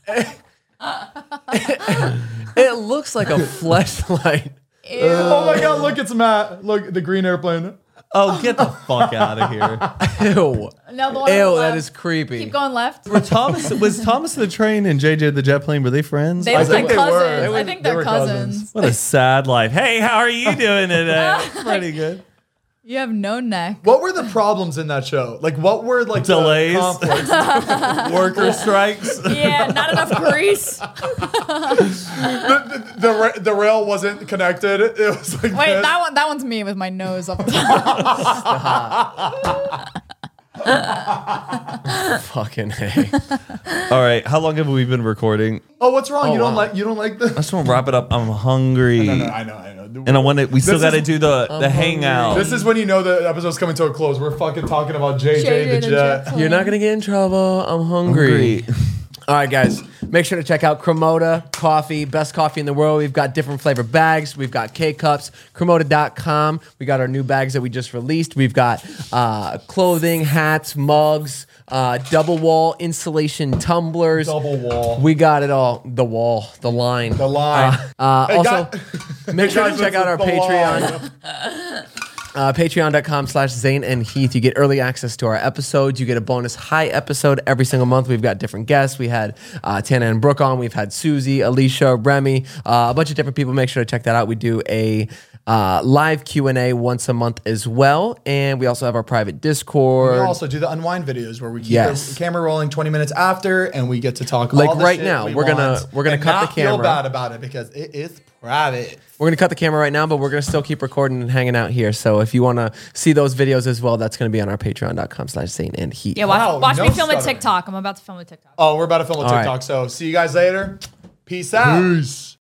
oh, It looks like a fleshlight. ew. Oh my god, look, it's Matt. Look, the green airplane. Oh, get the fuck out of here. Ew. No, the one on the Ew, left. that is creepy. Keep going left. Were Thomas was Thomas the train and J J the jet plane, were they friends? They look think like they cousins. were. They I were- think they they're were cousins. cousins. What a sad life. Hey, how are you doing today? Pretty good. You have no neck. What were the problems in that show? Like, what were like the Delays? conflicts? Worker strikes. Yeah, not enough grease. the, the, ra- the rail wasn't connected. It was like Wait, this. that one that one's me with my nose up top. Fucking hey. All right, how long have we been recording? Oh, what's wrong? Oh, you don't wow. like you don't like the. I just want to wrap it up. I'm hungry. No, no, I know, I know. And I want to. We still This got to is- do the the hangout. This is when you know the episode's coming to a close. We're fucking talking about J J, the Jet. You're not gonna get in trouble. I'm hungry. Hungry. All right, guys. Make sure to check out Cremota Coffee, best coffee in the world. We've got different flavor bags. We've got K-Cups, Cremota dot com. We got our new bags that we just released. We've got uh, clothing, hats, mugs, uh, double wall insulation tumblers. Double wall. We got it all. The wall, the line. The line. Uh, uh, Hey, also, got- make sure to Guys, check out our it's the Patreon. line. Uh, Patreon.com slash Zane and Heath. You get early access to our episodes. You get a bonus high episode every single month. We've got different guests. We had uh, Tana and Brooke on. We've had Susie, Alicia, Remy, uh, a bunch of different people. Make sure to check that out. We do a uh, live Q and A once a month as well. And we also have our private Discord. We also do the unwind videos where we keep Yes. the camera rolling twenty minutes after, and we get to talk Like all the right shit now, we we're gonna- want we're gonna and cut the not feel camera. bad about it because it is private. We're going to cut the camera right now, but we're going to still keep recording and hanging out here. So if you want to see those videos as well, that's going to be on our Patreon.com slash Zane and Heath. Yeah, watch, Wow, watch no me film a stuttering. TikTok. I'm about to film a TikTok. Oh, we're about to film a All right. TikTok. So see you guys later. Peace out. Peace.